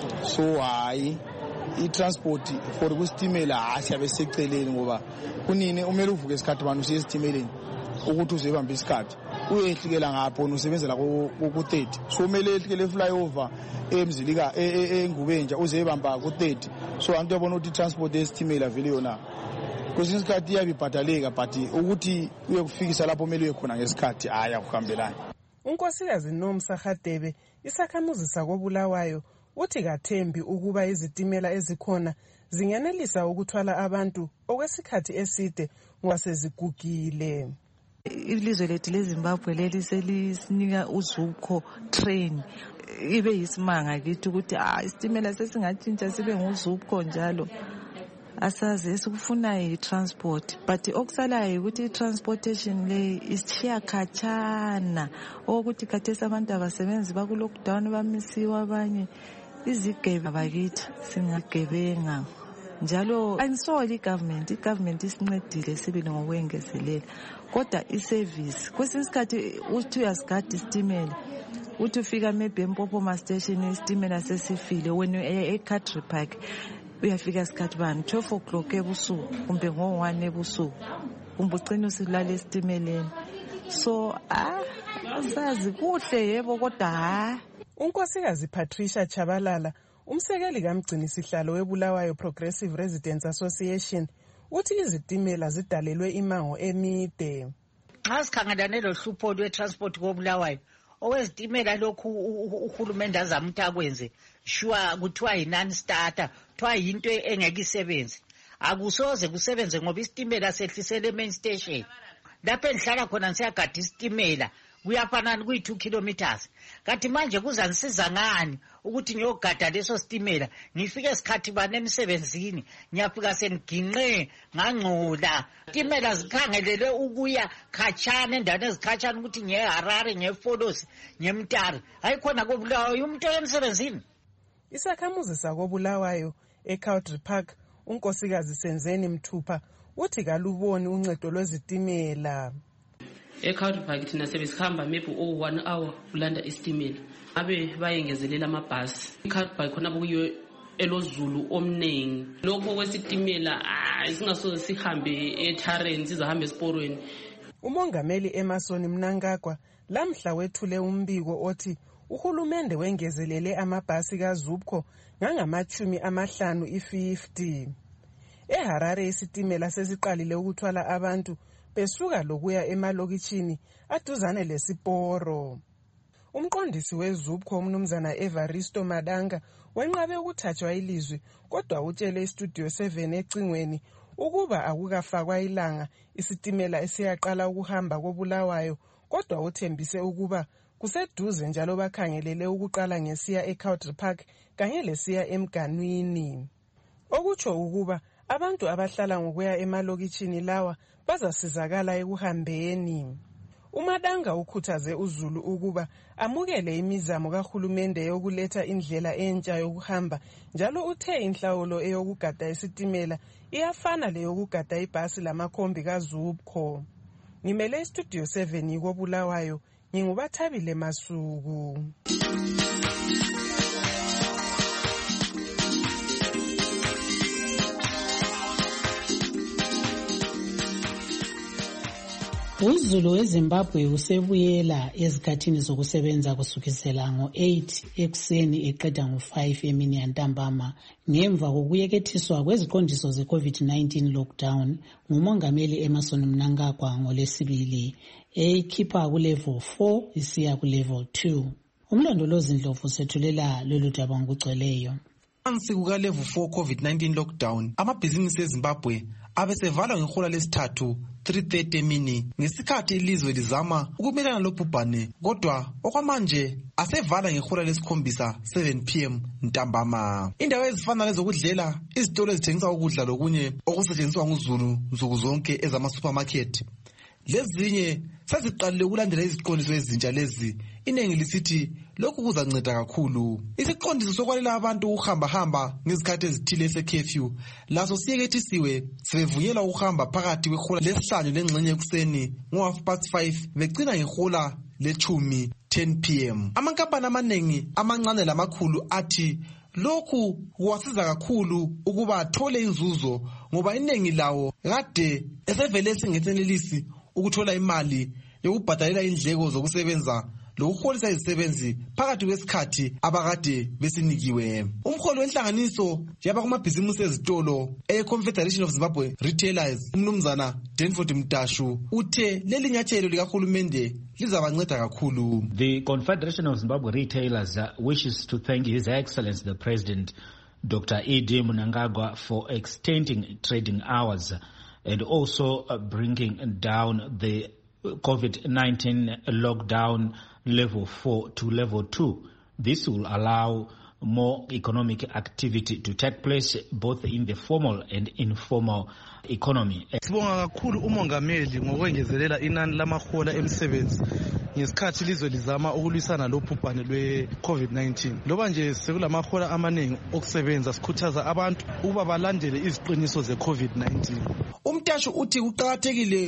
So hayi i-transport for kusitimela asiyabe seceleni ngoba kunini umele uvuke isikhathi abantu usiye esitimeleni ukuthi uzebambe isikhathi uyehlikela ngapho usebenzela ku-thirty so umele ehlikele flyover emzilika engubenja uzebamba ku-thirty so abantu yabona ukuthi i-transport yesitimela vele yona kwesinye isikhathi iyabibhadaleka but ukuthi uyekufikisa lapho umele uye khona ngesikhathi hayi akuhambelani. uNkosikazi Nomsa Hadebe isakhamuzi sakobulawayo uthi kathembi ukuba izitimela ezikhona zingenelisa ukuthwala abantu okwesikhathi eside ngoba sezigugile. Ilizwe lethu leZimbabwe leli selisinika uZUPCO train ibe yisimanga kithi ukuthi ah isitimela sesingatshintsha sibe nguZUPCO njalo. Asazi esikufuna i-transport but okusalayo ukuthi i-transportation le isishiya khatshana okuthi khathesi abantu abasebenzi baku-lockdown bamisiwe abanye izigebe bakithi singagebenga njalo ayisoli igovernment igovernment isincedile sibili ngokwengezelela kodwa iservice kwesinye isikhathi uthi uyasigada isitimela uthi ufika maybe eMpopoma station isitimela sesifile wena eCountry Park uyafika isikhathi bani twelve o'clock ebusuku kumbe ngo one ebusuku kumbe ugcina usilala esitimeleni so ah asazi kuhle yebo kodwa ha. Unkosikazi Patricia Chabalala umsekeli kamgcini sihlalo weBulawayo Progressive Residents Association uthi izitimela zidalelwe imango emide. Xa sikhangelane lohlupho lwe-transport koBulawayo owezitimela lokhu uhulumende azama ukuthi akwenze sure kuthiwa yi-non-starter kuthiwa yinto engeke isebenze akusoze kusebenze ngoba isitimela sehlisele e-main station lapho endihlala khona ngisiyagada isitimela kuyafanana kuyi-two kilometers kanti manje kuzanisiza ngani ukuthi ngiyogada leso sitimela ngifike sikhathi bani emsebenzini ngiyafika sengiginqe ngangcola isitimela zikhangelelwe ukuya khatshana endaweni ezikhatshana ukuthi ngiye-Harare ngiye-Folosi ngiye-Mtare hayi khona koBulawayo umuntu emsebenzini. Isakhamuzi sakobulawayo eCountry Park unkosikazi Senzeni Mthupha uthi kaluboni uncedo lwezitimela. eCountry Park thina sebesihamba maybe oh one hour ulanda isitimela abe bayengezelela amabhasi. eCountry Park khona kuyiyo elozulu omningi lokho kwesitimela isingasoze sihambe eTarrant sizahamba esiporweni. Umongameli Emerson Mnangagwa lamhla wethule umbiko othi uhulumende wengezelele amabhasi kaZUPCO ngangamachumi amahlanu i-fifty. eHarare isitimela sesiqalile ukuthwala abantu besuka lokuya emalokitshini aduzane lesiporo. Umqondisi weZUPCO umnumzana Evaristo Madanga wenqabe ukuthathwa ilizwi kodwa utshele iStudio seven ecingweni ukuba akukafakwa ilanga isitimela esiyaqala ukuhamba koBulawayo kodwa uthembise ukuba kuseduze njalo bakhangelele ukuqala ngesiya eCountry Park kanye lesiya eMganwini. Okutsho ukuba abantu abahlala ngokuya emalokitshini lawa bazasizakala ekuhambeni. uMadanga ukhuthaze uZulu ukuba amukele imizamo kahulumende yokuletha indlela entsha yokuhamba njalo uthe inhlawulo eyokugada isitimela iyafana leyokugada ibhasi lamakhombi kaZUPCO. Ngimele iStudio seven koBulawayo ngingubathabile Masuku. uZulu weZimbabwe usebuyela ezikhathini zokusebenza kusukisela ngo-eight ekuseni eqeda ngo-five emini yantambama ngemva kokuyekethiswa kweziqondiso ze-COVID nineteen lockdown ngumongameli Emerson Mnangagwa ngolesibili eyikhipha kulevel four isiya kulevel two. Umlondolozi Ndlovu sethulela lolu daba ngokugcweleyo. Phansi kuka-level four COVID nineteen lockdown amabhizinisi eZimbabwe abesevalwa ngehola lesithathu three thirty emini ngesikhathi ilizwe lizama ukumelana lobhubhane kodwa okwamanje asevala ngehola lesikhombisa seven p m ntambama. Indawo ezifana lezokudlela, izitolo ezithengisa ukudla lokunye okusetshenziswa nguZulu nsuku zonke ezama-supermarket lezinye seziqalile ukulandela iziqondiso ezintsha lezi. Iningi lisithi lokhu kuzanceda kakhulu. Isiqondiso sokwalela abantu ukuhamba-hamba ngezikhathi ezithile ese-curfew laso siyekethisiwe sebevunyelwa ukuhamba phakathi kwehola lesihlanu lengxenye ekuseni ngo-half past five begcina ngehola lechumi ten p m. Amankampani amaningi amancane lamakhulu athi lokhu kuwasiza kakhulu ukuba athole inzuzo ngoba iningi lawo kade esevele singesenelisi ukuthola imali yokubhadalela indleko zokusebenza lokuholisa izisebenzi phakathi kwesikhathi abakade besinikiwe. Umholi wenhlanganiso yaba kumabhizimusi ezitolo e-Confederation of Zimbabwe Retailers umnumzana Denford Mtashu uthe leli nyathelo likahulumende lizabanceda kakhulu. The Confederation of Zimbabwe Retailers uh, wishes to thank His Excellency the President Doctor E D Mnangagwa for extending trading hours and also uh, bringing down the COVID nineteen lockdown level four to level two. This will allow more economic activity to take place both in the formal and informal economy. Sibonga kakhulu umongameli ngokwengezelela inani lamahola emsebenzi ngesikhathi lizwe lizama ukulwisana lobhubhane lwe-COVID nineteen. Loba nje sekulamahola amaningi okusebenza sikhuthaza abantu ukuba balandele iziqiniso ze-COVID nineteen. Umtashu uthi kuqakathekile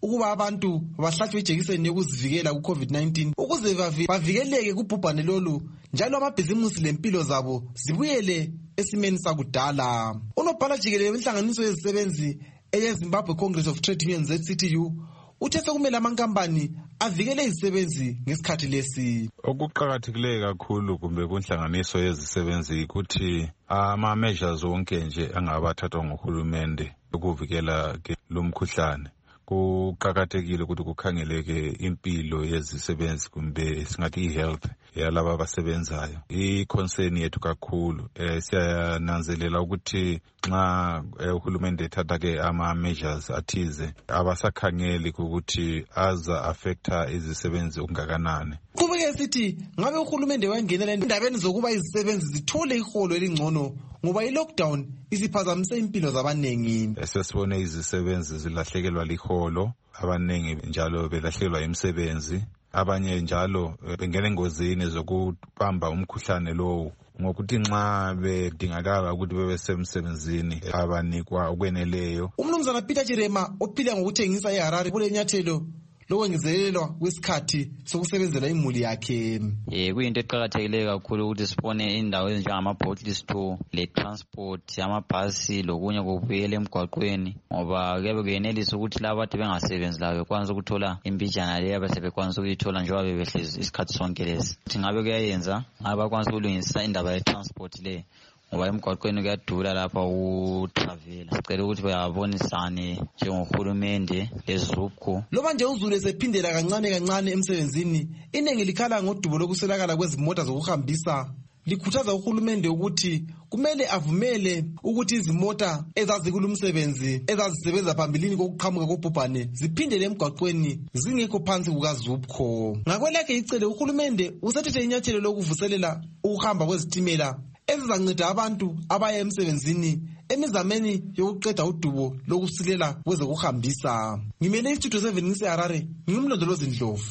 ukuba abantu bahlatshwe ijekiseni yokuzivikela ku-COVID nineteen ukuze bavikeleke kubhubhane lolu njalo amabhizimusi lempilo zabo zibuyele esimeni sakudala. Unobhala jikelele wenhlanganiso yezisebenzi eyeZimbabwe Congress of Trade Unions Z C T U uthe sekumele amankampani avikele izisebenzi ngesikhathi lesi. Okuqakathekileyo kakhulu kumbe kunhlanganiso yezisebenzi ukuthi ama measures wonke nje angabathathwa nguhulumende ukuvikela lo mkhuhlane. Kuqakathekile ukuthi kukhangeleke impilo yezisebenzi kumbe singathi i-health yalabo abasebenzayo. I-concern yethu kakhulu eh, siyananzelela ukuthi nxa uhulumende ethatha ke ama-measures athize abasakhangeli ukuthi aza affecta izisebenzi okungakanani. Qhubeke sithi ngabe uhulumende wangenela endabeni zokuba izisebenzi zithole iholo elingcono ngoba i-lockdown isiphazamise impilo zabanengi. Sesibone izisebenzi zilahlekelwa liholo, abanengi njalo belahlekelwa imisebenzi, abanye njalo bengena engozini zokubamba umkhuhlane lowo ngokuthi nxa bedingakala ukuthi bebe semsebenzini abanikwa okweneleyo. Umnumzana Peter Chirema ophila ngokuthengisa eHarare kule nyathelo lokwengezelelwa kwesikhathi sokusebenzela imuli yakhe. Eh kuyinto eqhakathekileyo kakhulu ukuthi sibone indawo ezinjengama bottle store le transport amabhasi lokunye kubuyele emgwaqweni ngoba kuyabe kuyenelisa ukuthi labo abantu bengasebenzi labo bekwanisa ukuthola impijana leyo abasebekwanisa ukuyithola njengoba bebehlezi isikhathi sonke lesi. Ukuthi ngabe kuyayenza ngabe bakwanisa ukulungisa indaba ye transport le ngoba emgwaqweni kuyadula lapha utravel. Sicela ukuthi bayabonisane njengohulumende lezupho. Loba nje uzulu esephindela kancane kancane emsebenzini, inengi likhala ngodubo lokuselakala kwezimota zokuhambisa. Likhuthaza uhulumende ukuthi kumele avumele ukuthi izimota ezazikulumsebenzi ezazisebenza phambilini kokuqhamuka kobhubhane ziphindele emgwaqweni zingekho phansi kukazupho. Ngakwelakhe icele uhulumende usethethe inyathelo lokuvuselela ukuhamba kwezitimela ezizanceda abantu abaya emsebenzini emizameni yokuqeda udubo lokusilela kwezokuhambisa. Ngimele istudio seven ngiseHarare, ngimlondolozi Ndlovu.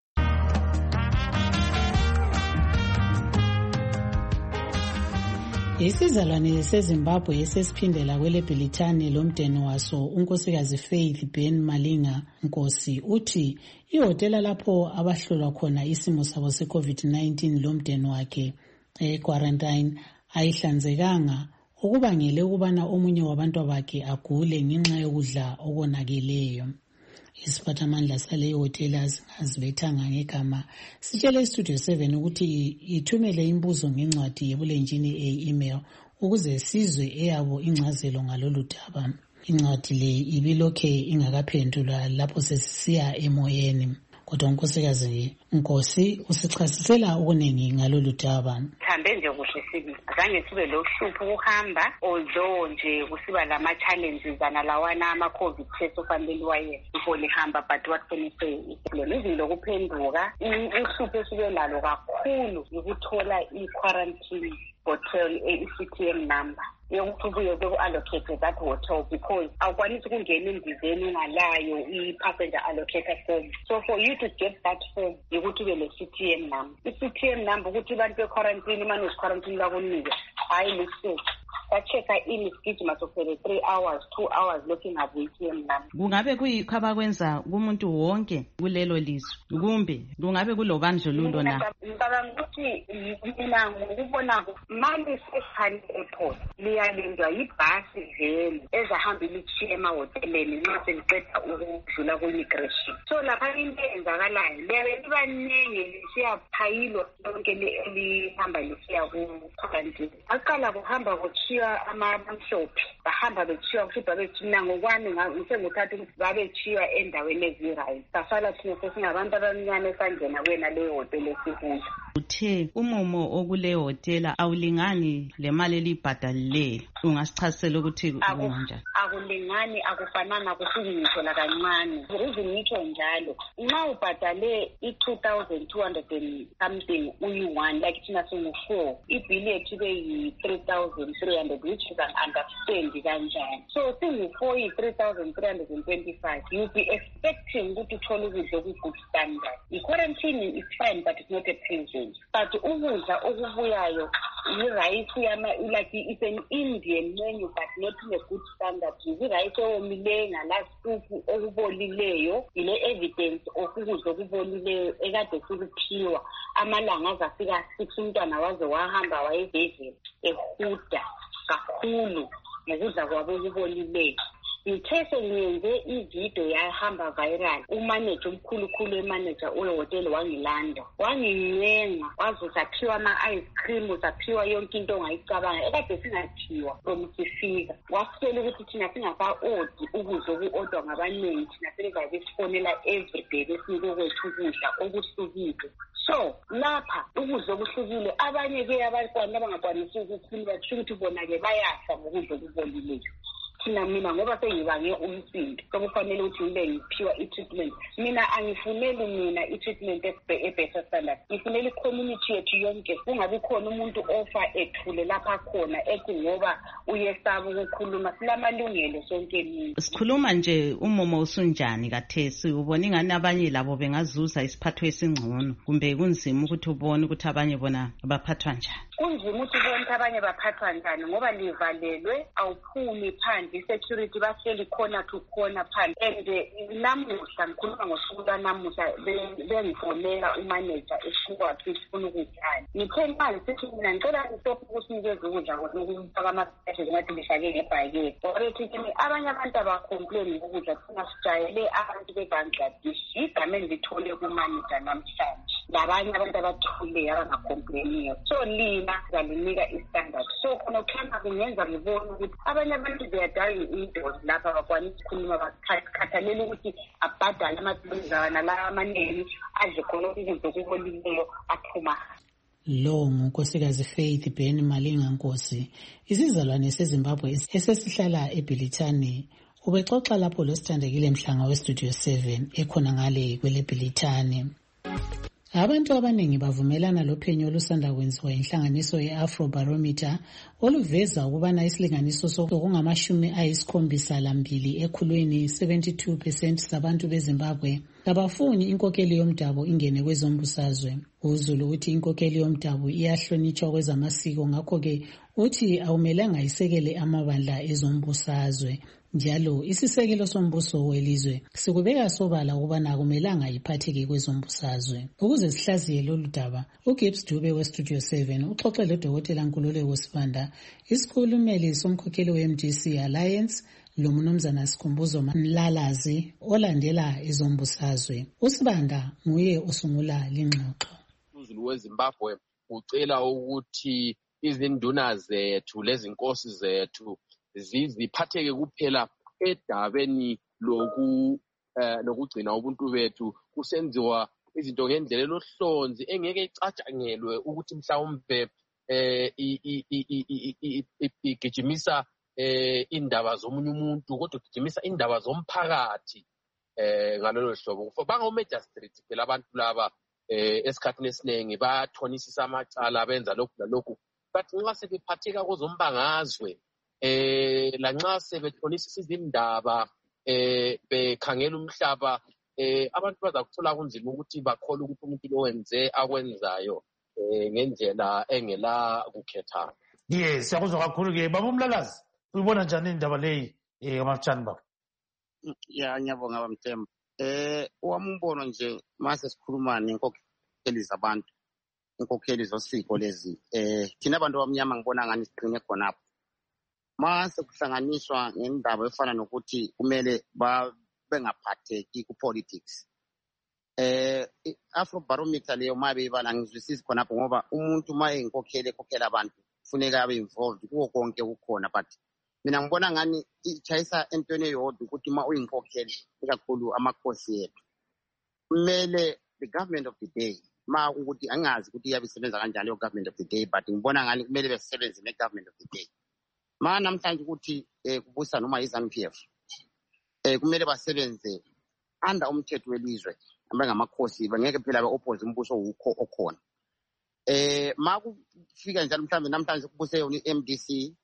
Isizalwane seZimbabwe esesiphindela kweleBhilitane lomdeni waso unkosikazi Faith Ben Malinga Nkosi uthi ihotela lapho abahlolwa khona isimo sabo se-COVID nineteen lomdeni wakhe e-quarantine ayihlanzekanga okubangele ukubana omunye wabantu bakhe agule ngenxa yokudla okonakeleyo. Isiphathamandla saleyo hotela singazibethanga ngegama sitshele istudio seven ukuthi ithumele imbuzo ngencwadi yebulenjini e-email ukuze sizwe eyabo incazelo ngalolu daba. Incwadi le ibilokhe ingakaphendulwa lapho sesisiya emoyeni. Kodwa unkosikazi Nkosi usichasisela ukuningi ngalolu daba. Thambe nje kuhle sibi. Azange sibe lohlupho ukuhamba although nje kusiba lama challenges analawana ama COVID test ofanele waye ufole hamba but what can you say izinto lokuphenduka uhlupho sibe lalo kakhulu ukuthola i-quarantine hotel e-C T M number. Yokuthi ubuye beku-allocate that hotel because awukwanisi ukungena endizeni ungalayo i-passenger allocator form. So for you to get that form yokuthi ube le-C T M number. I-C T M number ukuthi abantu be-quarantine imane uzi-quarantine bakunike hayi listen. Bachecka in isigijima sokuphele three hours two hours looking at the A T M number. Kungabe kuyikho abakwenza kumuntu wonke kulelo lizwe kumbe kungabe kulobandlululo na? Ngicabanga ukuthi mina ngikubona manje sesikhali airport liyalindwa yibhasi vele ezahamba ilitshiye emahoteleni nxa seliqeda ukudlula ku-immigration. So lapha into eyenzakalayo liyabe libaningi lisiyaphayilwa lonke elihamba lisiya ku-quarantine. Aqala kuhamba kutshiya amamhlophe bahamba bethiwa kushuba bethina ngokwami ngisenguthatha ukuthi babethiwa endaweni ezirayi sasala thina sesingabantu abamnyama esandlena kwena leyo hotela esikuyo. Uthe umumo okule hotela awulingani lemali elibhadalileyo ungasichasisela ukuthi kunjani? Akulingani, akufanana, kusuke ngitho la kancane. Reason ngitsho njalo nxa ubhadale i-two thousand two hundred and something uyi-one like thina singu-four ibhili yethu ibe yi-three thousand three three hundred, which you can understand kanjani. So singu-four three thousand three hundred twenty-five, you'll be expecting ukuthi uthole ukudla oku-good standard. I-quarantine is fine, but it's not a prison. But ukudla okubuyayo i-rice yama, like it's an Indian menu, but not in a good standard. I-rice ewomileyo ngalasupu okubolileyo, ile evidence of ukudla okubolileyo ekade sikuphiwa amalanga azafika six umntwana waze wahamba wayebhedlela ehuda kakhulu ngokudla kwabo okubolileyo. Ngithe ngiyenze ividiyo yahamba viral, umanager omkhulukhulu emanager wehoteli wangilanda, wangincenga, waze saphiwa ama-ice cream, saphiwa yonke into ongayicabanga ekade singathiwa from sifika. Wasitshela ukuthi thina singasa-odi ukudla oku-odwa ngabaningi, thina selizabe sifonela everyday besinike kwethu ukudla okuhlukile. So lapha ukudla okuhlukile abanye-ke abantwana abangakwanisi ukukhulu bathisho ukuthi bona-ke bayafa ngokudla okubolileyo. Thina mina ngoba sengibange umsindo sokufanele ukuthi ngibe ngiphiwa i-treatment. Mina angifuneli mina i-treatment e-better standard, ngifunela i-community yethu yonke kungabi khona umuntu ofa ethule lapha khona ethi ngoba uyesaba ukukhuluma. Silamalungelo sonke mina. Sikhuluma nje umomo usunjani kathesi, ubona ingani abanye labo bengazuza isiphatho esingcono kumbe kunzima ukuthi ubone ukuthi abanye bona baphathwa njani? Kunzima ukuthi ubone ukuthi abanye baphathwa njani ngoba livalelwe, awuphumi phandle, i-security bahleli khona to khona phandle. And namuhla ngikhuluma ngosuku lwanamuhla bengifonela umanager eshuka ukuthi sifuna ukuthani. Ngithe manje sithi mina ngicela ngistophe ukusinikeza ukudla okufaka ama-special ngathi ngifake ngebhakede. Already kimi abanye abantu abacomplain ukudla thina sijayele abantu be-Bangladesh, igama engithole kumanager namhlanje. Labanye abantu abathule abangacomplainiyo. So lina zalinika i-standard. So khona ukhamba kungenza ngibone ukuthi abanye abantu they are dying indoors lapha bakwanisa ukukhuluma bakhathalele ukuthi abhadale amaphilizana la amaneni adle khona ukudla okubolileyo aphuma. Lo ngunkosikazi Faith Ben Malinga Nkosi, isizalwane seZimbabwe esesihlala eBhilitane. Ubexoxa lapho losithandekile Mhlanga weStudio seven ekhona ngale kweleBhilitane. Abantu abaningi bavumelana lophenyo olusanda kwenziwa inhlanganiso ye-Afrobarometer oluveza ukubana isilinganiso sokungamashumi ayisikhombisa lambili ekhulwini seventy-two percent sabantu beZimbabwe abafuni inkokeli yomdabu ingene kwezombusazwe. uZulu uthi inkokeli yomdabu iyahlonitshwa kwezamasiko, ngakho-ke uthi awumelanga isekele amabandla ezombusazwe. Njalo isisekelo sombuso welizwe sikubeka sobala ukubana akumelanga iphatheke kwezombusazwe. Ukuze sihlaziye lolu daba, uGibbs Dube weStudio seven uxoxe loDokotela Nkululeko Sibanda, isikhulumeli somkhokheli we-M D C Alliance, lo mnumzana Sikhumbuzo Mlalazi olandela izombusazwe. USibanda nguye osungula lingxoxo. uZulu weZimbabwe ucela ukuthi izinduna zethu lezinkosi zethu ziphatheke kuphela edabeni loku lokugcina ubuntu bethu, kusenziwa izinto ngendlela elohlonzi engeke icatshangelwe ukuthi mhlawumbe eh igijimisa indaba zomunye umuntu kodwa igijimisa indaba zomphakathi eh ngalolo hlobo. Banga uMagistrate phela abantu laba esikhathini esiningi bathonisisa amacala benza lokhu lalokhu, but nxa sebephatheka kozombangazwe eh lanxa sebethonisisa izindaba eh bekhangela umhlaba eh abantu bazakuthola kunzima ukuthi bakholwe ukuthi umuntu lowenze akwenzayo eh ngendlela engela kukhethana. Yes, siyakuzwa kakhulu ke baba Mlalazi, uyibona njani indaba leyi eh amafutshane baba? Ya ngiyabonga bamthemba. Eh owambono nje mase sikhuluma nenkokheli zabantu, inkokheli zosiko lezi, eh thina abantu abamnyama ngibona ngani siqine khonapho. Mase kuhlanganiswa ngendaba efana nokuthi kumele bengaphatheki ku-politics. Eh Afrobarometer leyo mabe ibala ngizwisisi khonapho ngoba umuntu uma eyinkokheli ekhokhela abantu kufuneka abe involved kuwo konke ukukhona, but mina ngibona ngani ichayisa entweni eyodwa ukuthi uma uyinkokheli ikakhulu amakhosi ethu kumele the government of the day, ma ukuthi angazi ukuthi iyabe isebenza kanjani yo government of the day, but ngibona ngani kumele besebenze ne government of the day. Ma namhlanje ukuthi eh kubusa noma iZANU P F eh kumele basebenze under umthetho welizwe abangamakhosi, bangeke phela ba-oppose umbuso ukho okhona. Eh ma kufika njalo mhlawumbe namhlanje kubuse yona i-M D C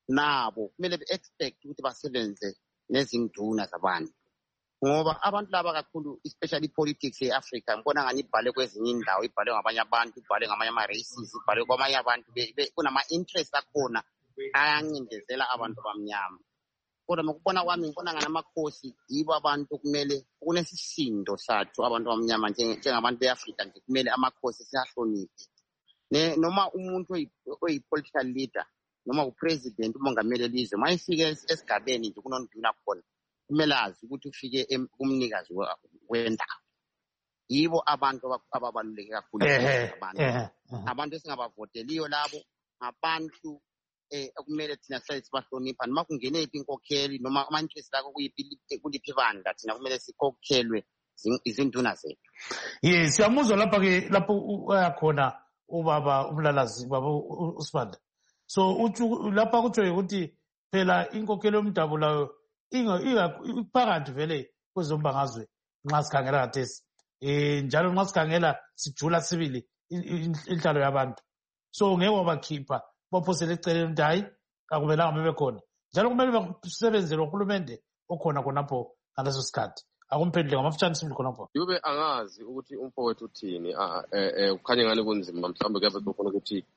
nabo kumele be-expect ukuthi basebenze nezinduna zabantu ngoba abantu laba kakhulu especially politics e-Africa ngibona ngani ibhale kwezinye indawo ibhale ngabanye abantu ibhale ngamanye ama-races ibhale kwamanye abantu kunama-interest akhona ayancindezela abantu abamnyama. Kodwa ngokubona kwami ngibona ngani amakhosi yibo abantu kumele kunesisindo sathu abantu abamnyama njengabantu be-Afrika nje kumele amakhosi siyahloniphe noma umuntu oyi-political leader noma upresident umongameli elizwe uma efike esigabeni nje kunonduna khona kumele azi ukuthi ufike kumnikazi wendawo. Yibo abantu ababaluleke kakhulu abantu abantu esingabavoteliyo labo ngabantu okumele thina sihlale sibahlonipha noma kungene iphi inkokheli noma ama-interest akho kuliphi ibandla thina kumele sikhokhelwe izinduna zethu. Ye siyamuzwa lapha-ke lapho uyakhona ubaba uMlalazi baba uSibanda. So lapha kutsho ukuthi phela inkokhelo yomdabu layo iphakathi vele kwezombangazwe nxa sikhangela kathesi um njalo nxa sikhangela sijula sibili inhlalo yabantu. So ngeke wabakhipha baphosele eceleni ukuthi hayi akumelanga bebekhona njalo kumele basebenzele uhulumende okhona khonapho ngaleso sikhathi. Akumphendule ngamafutshane sibili khonapho. Yube angazi ukuthi umfowethu uthini kukhanye ngani kunzima mhlawumbe kuyabe kukhona ukuthi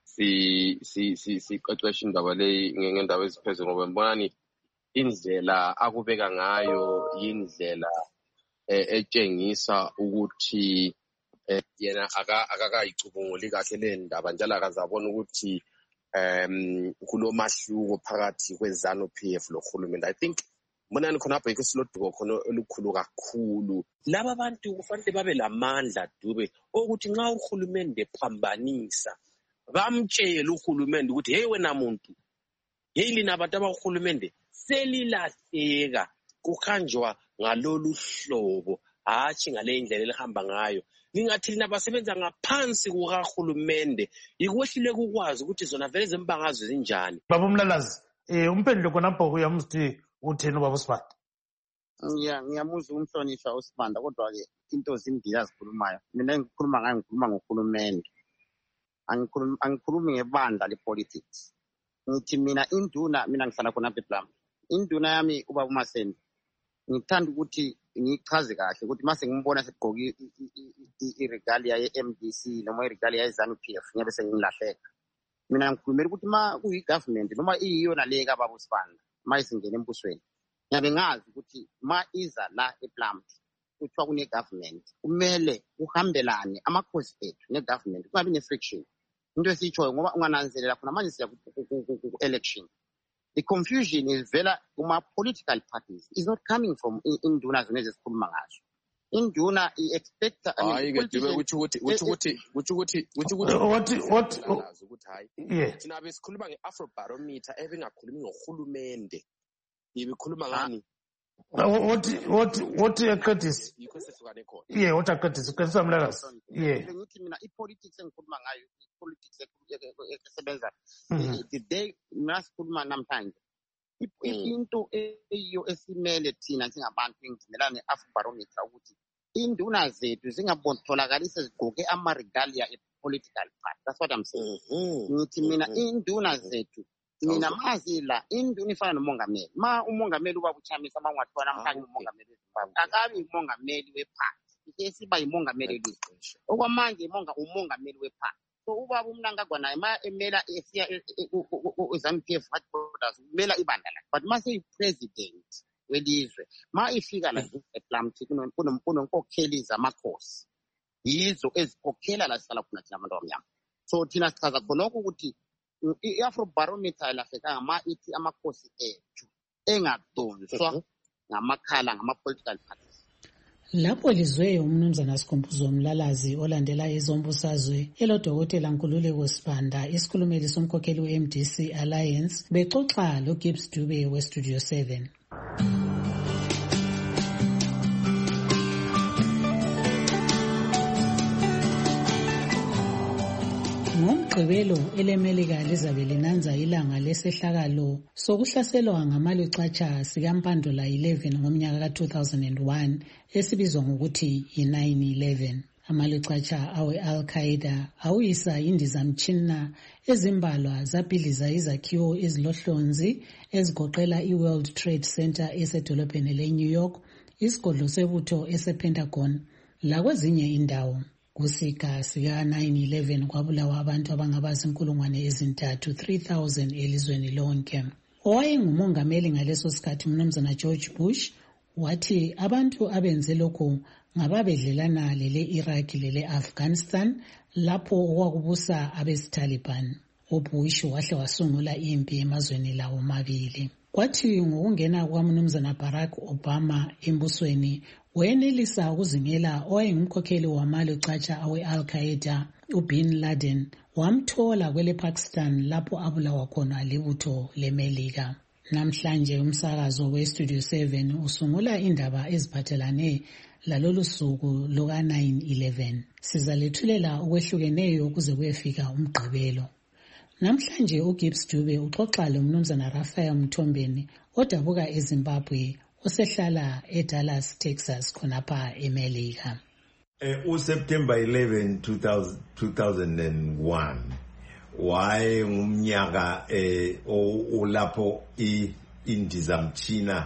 siqeqeshe indaba leyi ngendaba eziphezulu ngoba mbonani indlela akubeka ngayo indlela etshengisa ukuthi yena akakayicubunguli kahle le ndaba njalo akazabona ukuthi um kulomahluko phakathi kwe-ZANU-P F lohulumende. I think mbonani khonapho yikho siloduko khona olukhulu kakhulu. Laba bantu kufanele babe lamandla Dube ukuthi nxa uhulumende phambanisa bamtshele uhulumende ukuthi hey wena muntu hey lina abantu abahulumende selilahleka kuhanjwa ngalolu hlobo hatshi ngale indlela elihamba ngayo. Ningathi lina basebenza ngaphansi kukahulumende ikwehlile kukwazi ukuthi zona vele zembangazwe zinjani. Baba uMlalazi eh umphendule khonapho uyamthi utheni ubaba uSibanda? Ngiya ngiyamuzwa umhlonishwa uSibanda kodwa ke into zimbili azikhulumayo. Mina ngikhuluma ngayo ngikhuluma ngohulumende. Angikhulumi angikhulumi ngebandla lepolitics. Ngithi mina induna mina ngihlala khona ePlum. Induna yami ubaba uMasembe. Ngithanda ukuthi ngichaze kahle ukuthi mase ngimbona segqoki iregalia ye-M D C noma iregalia ye-ZANU-P F ngiyabe sengilahleka. Mina ngikhulumela ukuthi ma kuyi-government noma iyona le kababa uSibanda ma isingena embusweni ngiyabe ngazi ukuthi ma iza la ePlum kuthiwa kune-government kumele uhambelane amakhosi ethu ne-government kungabi ne-friction. Into esiyitshoyo ngoba ungananzelela khona manje siya ku-election. The confusion is vela kuma-political parties is not coming from induna zona ezisikhuluma ngazo. Induna i-expecta thina besikhuluma nge-Afrobarometer ebengakhulumi ngohulumende ibikhuluma ngani. What what what aqedis? Yeah, what aqedis? Uqedisa Mlalazi. Yeah. Ngithi mina i-politics engikhuluma ngayo i-politics esebenza the day masikhuluma namhlanje into eyo esimele thina singabantu engimelana ne-Afrobarometer ukuthi induna zethu zingabotholakali sezigqoke ama-regalia e-political party. That's what I'm saying. Ngithi mina induna zethu mina mazila induna ifana nomongameli ma umongameli uba buchamisa amangwathwana namhlanje umongameli weZimbabwe akabi umongameli weparty esiba yimongameli elizwe okwamanje imonga umongameli weparty. So ubaba uMnangagwa naye ma emela esiya eZANU-P F headquarters umela ibandla lakhe but ma seyi-president welizwe ma ifika la ePlum kunonkokheli zamakhosi yizo ezikhokhela la sihlala khona thina abantu abamnyama. So thina sichaza khonokho ukuthi i-Afrobarometer ilahlekanga ma ithi amakhosi ethu engadonswa ngamakhala ngama-political parties. Lapho lizwe umnumzana Sikhumbuzo Mlalazi olandela ezombusazwe elodokotela Nkululeko Sibanda isikhulumeli somkhokheli we-M D C Alliance bexoxa lo Gibbs Dube we Studio seven. Ngomgqibelo elemelika lizabe linanza ilanga lesehlakalo sokuhlaselwa ngamalwicatsha sikaMpandula eleven ngomnyaka ka two thousand one esibizwa ngokuthi yi nine eleven. Amalucatsha awe-Al-Qaeda awuyisa indizamtshina ezimbalwa zabhidliza izakhiwo ezilohlonzi ezigoqela i-World Trade Center esedolobheni le-New York, isigodlo sebutho ese-Pentagon lakwezinye indawo. Kusika sika nine eleven kwabulawa abantu abangaba zinkulungwane ezintathu three thousand elizweni lonke. Owayengumongameli ngaleso sikhathi umnumzana George Bush wathi abantu abenze lokho ngababedlelana lele Iraq lele Afghanistan lapho okwakubusa abesitaliban. UBush wahle wasungula impi emazweni lawo mabili. Kwathi ngokungena kwamnumzana Barack Obama embusweni wayenelisa ukuzingela owayengumkhokheli wamalucatsha awe-Al-Qaeda uBin Laden, wamthola kwele Pakistan lapho abulawa khona libutho leMelika. Namhlanje umsakazo we-Studio seven usungula indaba eziphathelane lalolu suku luka nine eleven. Sizalethulela ukwehlukeneyo kuze kuyefika umgqibelo. Namhlanje uGibbs Dube uxoxa lomnumzana Raphael Mthombeni odabuka eZimbabwe osehlala eDallas, Texas khonapha eMelika. Uh, uSeptember eleventh two thousand one waye ngumnyaka eh olapho indizamtshina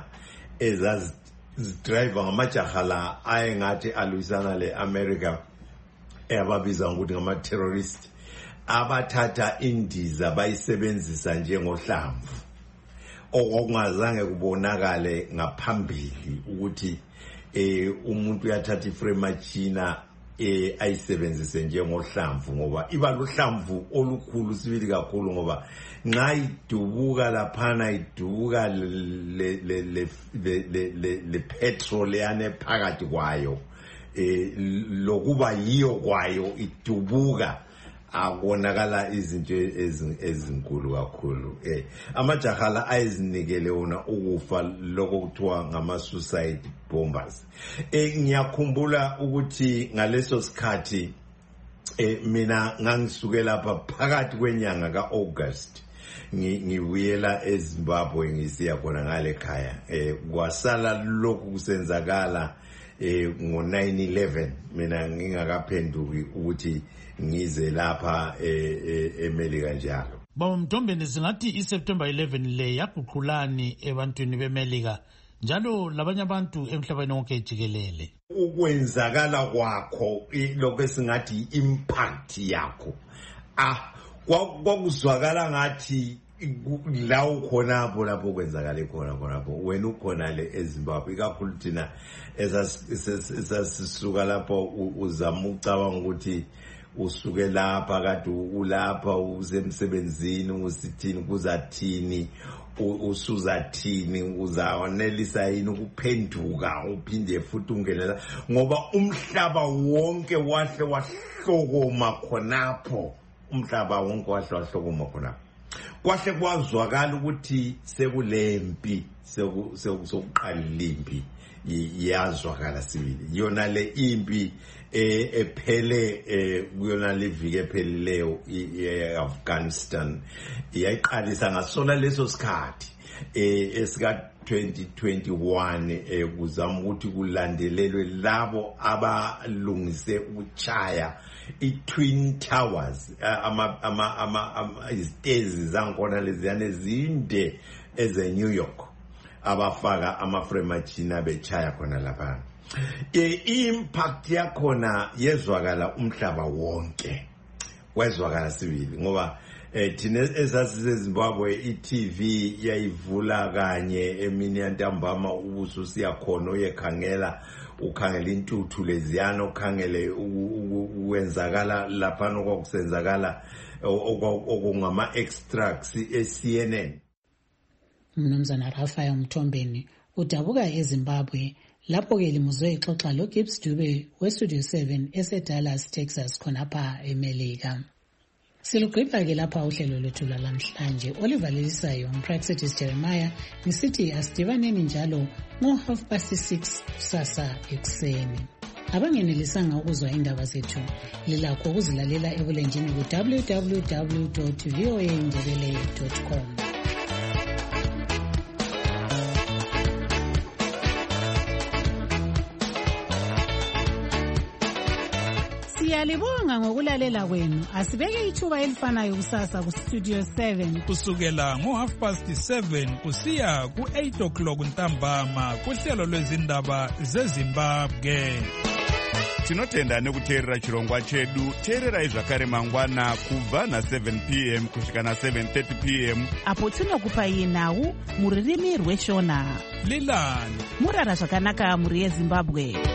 ezazidriver ngamajaha la ayengathi alwisana le-America eyababiza ngokuthi ngama-terrorist abathatha indiza bayisebenzisa njengohlamvu okungazange kubonakale ngaphambili ukuthi eh umuntu uyathatha ifremachina eh ayisebenzise njengohlamvu ngoba iba lohlamvu olukhulu sibili kakhulu ngoba nxa idubuka laphana idubuka le le le le le petrol yane phakathi kwayo eh lokuba yiyo kwayo idubuka akubonakala izinto ezinkulu kakhulu. eh amajaha la ayizinikele wona ukufa lokho kuthiwa ngama suicide bombers. eh ngiyakhumbula ukuthi ngaleso sikhathi eh mina ngangisuke lapha phakathi kwenyanga kaAugust ngibuyela eZimbabwe ngisiya khona ngale ekhaya. eh kwasala lokhu kusenzakala eh ngo nine eleven mina ngingakaphenduki ukuthi ngize lapha eMelika njalo. Baba Mthombeni, singathi iSeptember eleven le yaguqulani ebantwini beMelika njalo labanye abantu emhlabeni wonke jikelele? Ukwenzakala kwakho lokho esingathi impact yakho ah kwakuzwakala ngathi la ukhonapho lapho kwenzakala khona khonapho wena ukhona le eZimbabwe ikakhulu thina esasisuka lapho uzama ucabanga ukuthi usuke lapha kade ulapha usemsebenzini usithini kuzathini usuzathini uzawanelisa yini ukuphenduka uphinde futhi ungenela ngoba umhlaba wonke wahle wahlokoma khonapho umhlaba wonke wahle wahlokoma khonapho kwahle kwazwakala ukuthi sekulempi sekuqala impi yazwakala sibili yona le impi ephele kuyona le viki ephelileyo eAfghanistan yayiqalisa ngasona leso sikhathi esika twenty twenty-one kuzama ukuthi kulandelelwe labo abalungise ukuchaya i-Twin Towers ama ama ama izitezi zankona leziyane zinde eze New York abafaka amafremachina bechaya khona lapha. I-impact yakhona yezwakala umhlaba wonke wezwakala sibili ngoba thina esasiseZimbabwe i-T V yayivula kanye emini yantambama ubuso siyakhona uyekhangela ukhangela intuthu leziyana ukhangele ukwenzakala lapha okwakusenzakala okungama extracts e-C N N. Mnumzana Raphael Mthombeni udabuka eZimbabwe lapho ke limuzwe ixoxa lo Gibbs Dube we-Studio seven eseDallas, Texas khonapha eMelika. Silugqiba ke lapha uhlelo lwethu lamhlanje. Oliver Lelisayo, Praxitis Jeremiah, ngisithi asidibaneni njalo ngo half past six kusasa ekuseni. Abangenelisanga ukuzwa indaba zethu lilakho ukuzilalela ebulenjini ku w w w dot v o a ndebele dot com. Siyalibonga ngokulalela kwenu. Asibeke ithuba elifanayo kusasa ku Studio seven. Kusukela ngo half past seven kusiya ku eight o'clock ntambama kuhlelo lwezindaba zeZimbabwe. Tinotenda nekuteerera chirongwa chedu. Teererai zvakare mangwana kubva na seven p m kusvika na seven thirty p m apo tinokupai nhau muririmi rweshona. Lilani murara zvakanaka muri yeZimbabwe.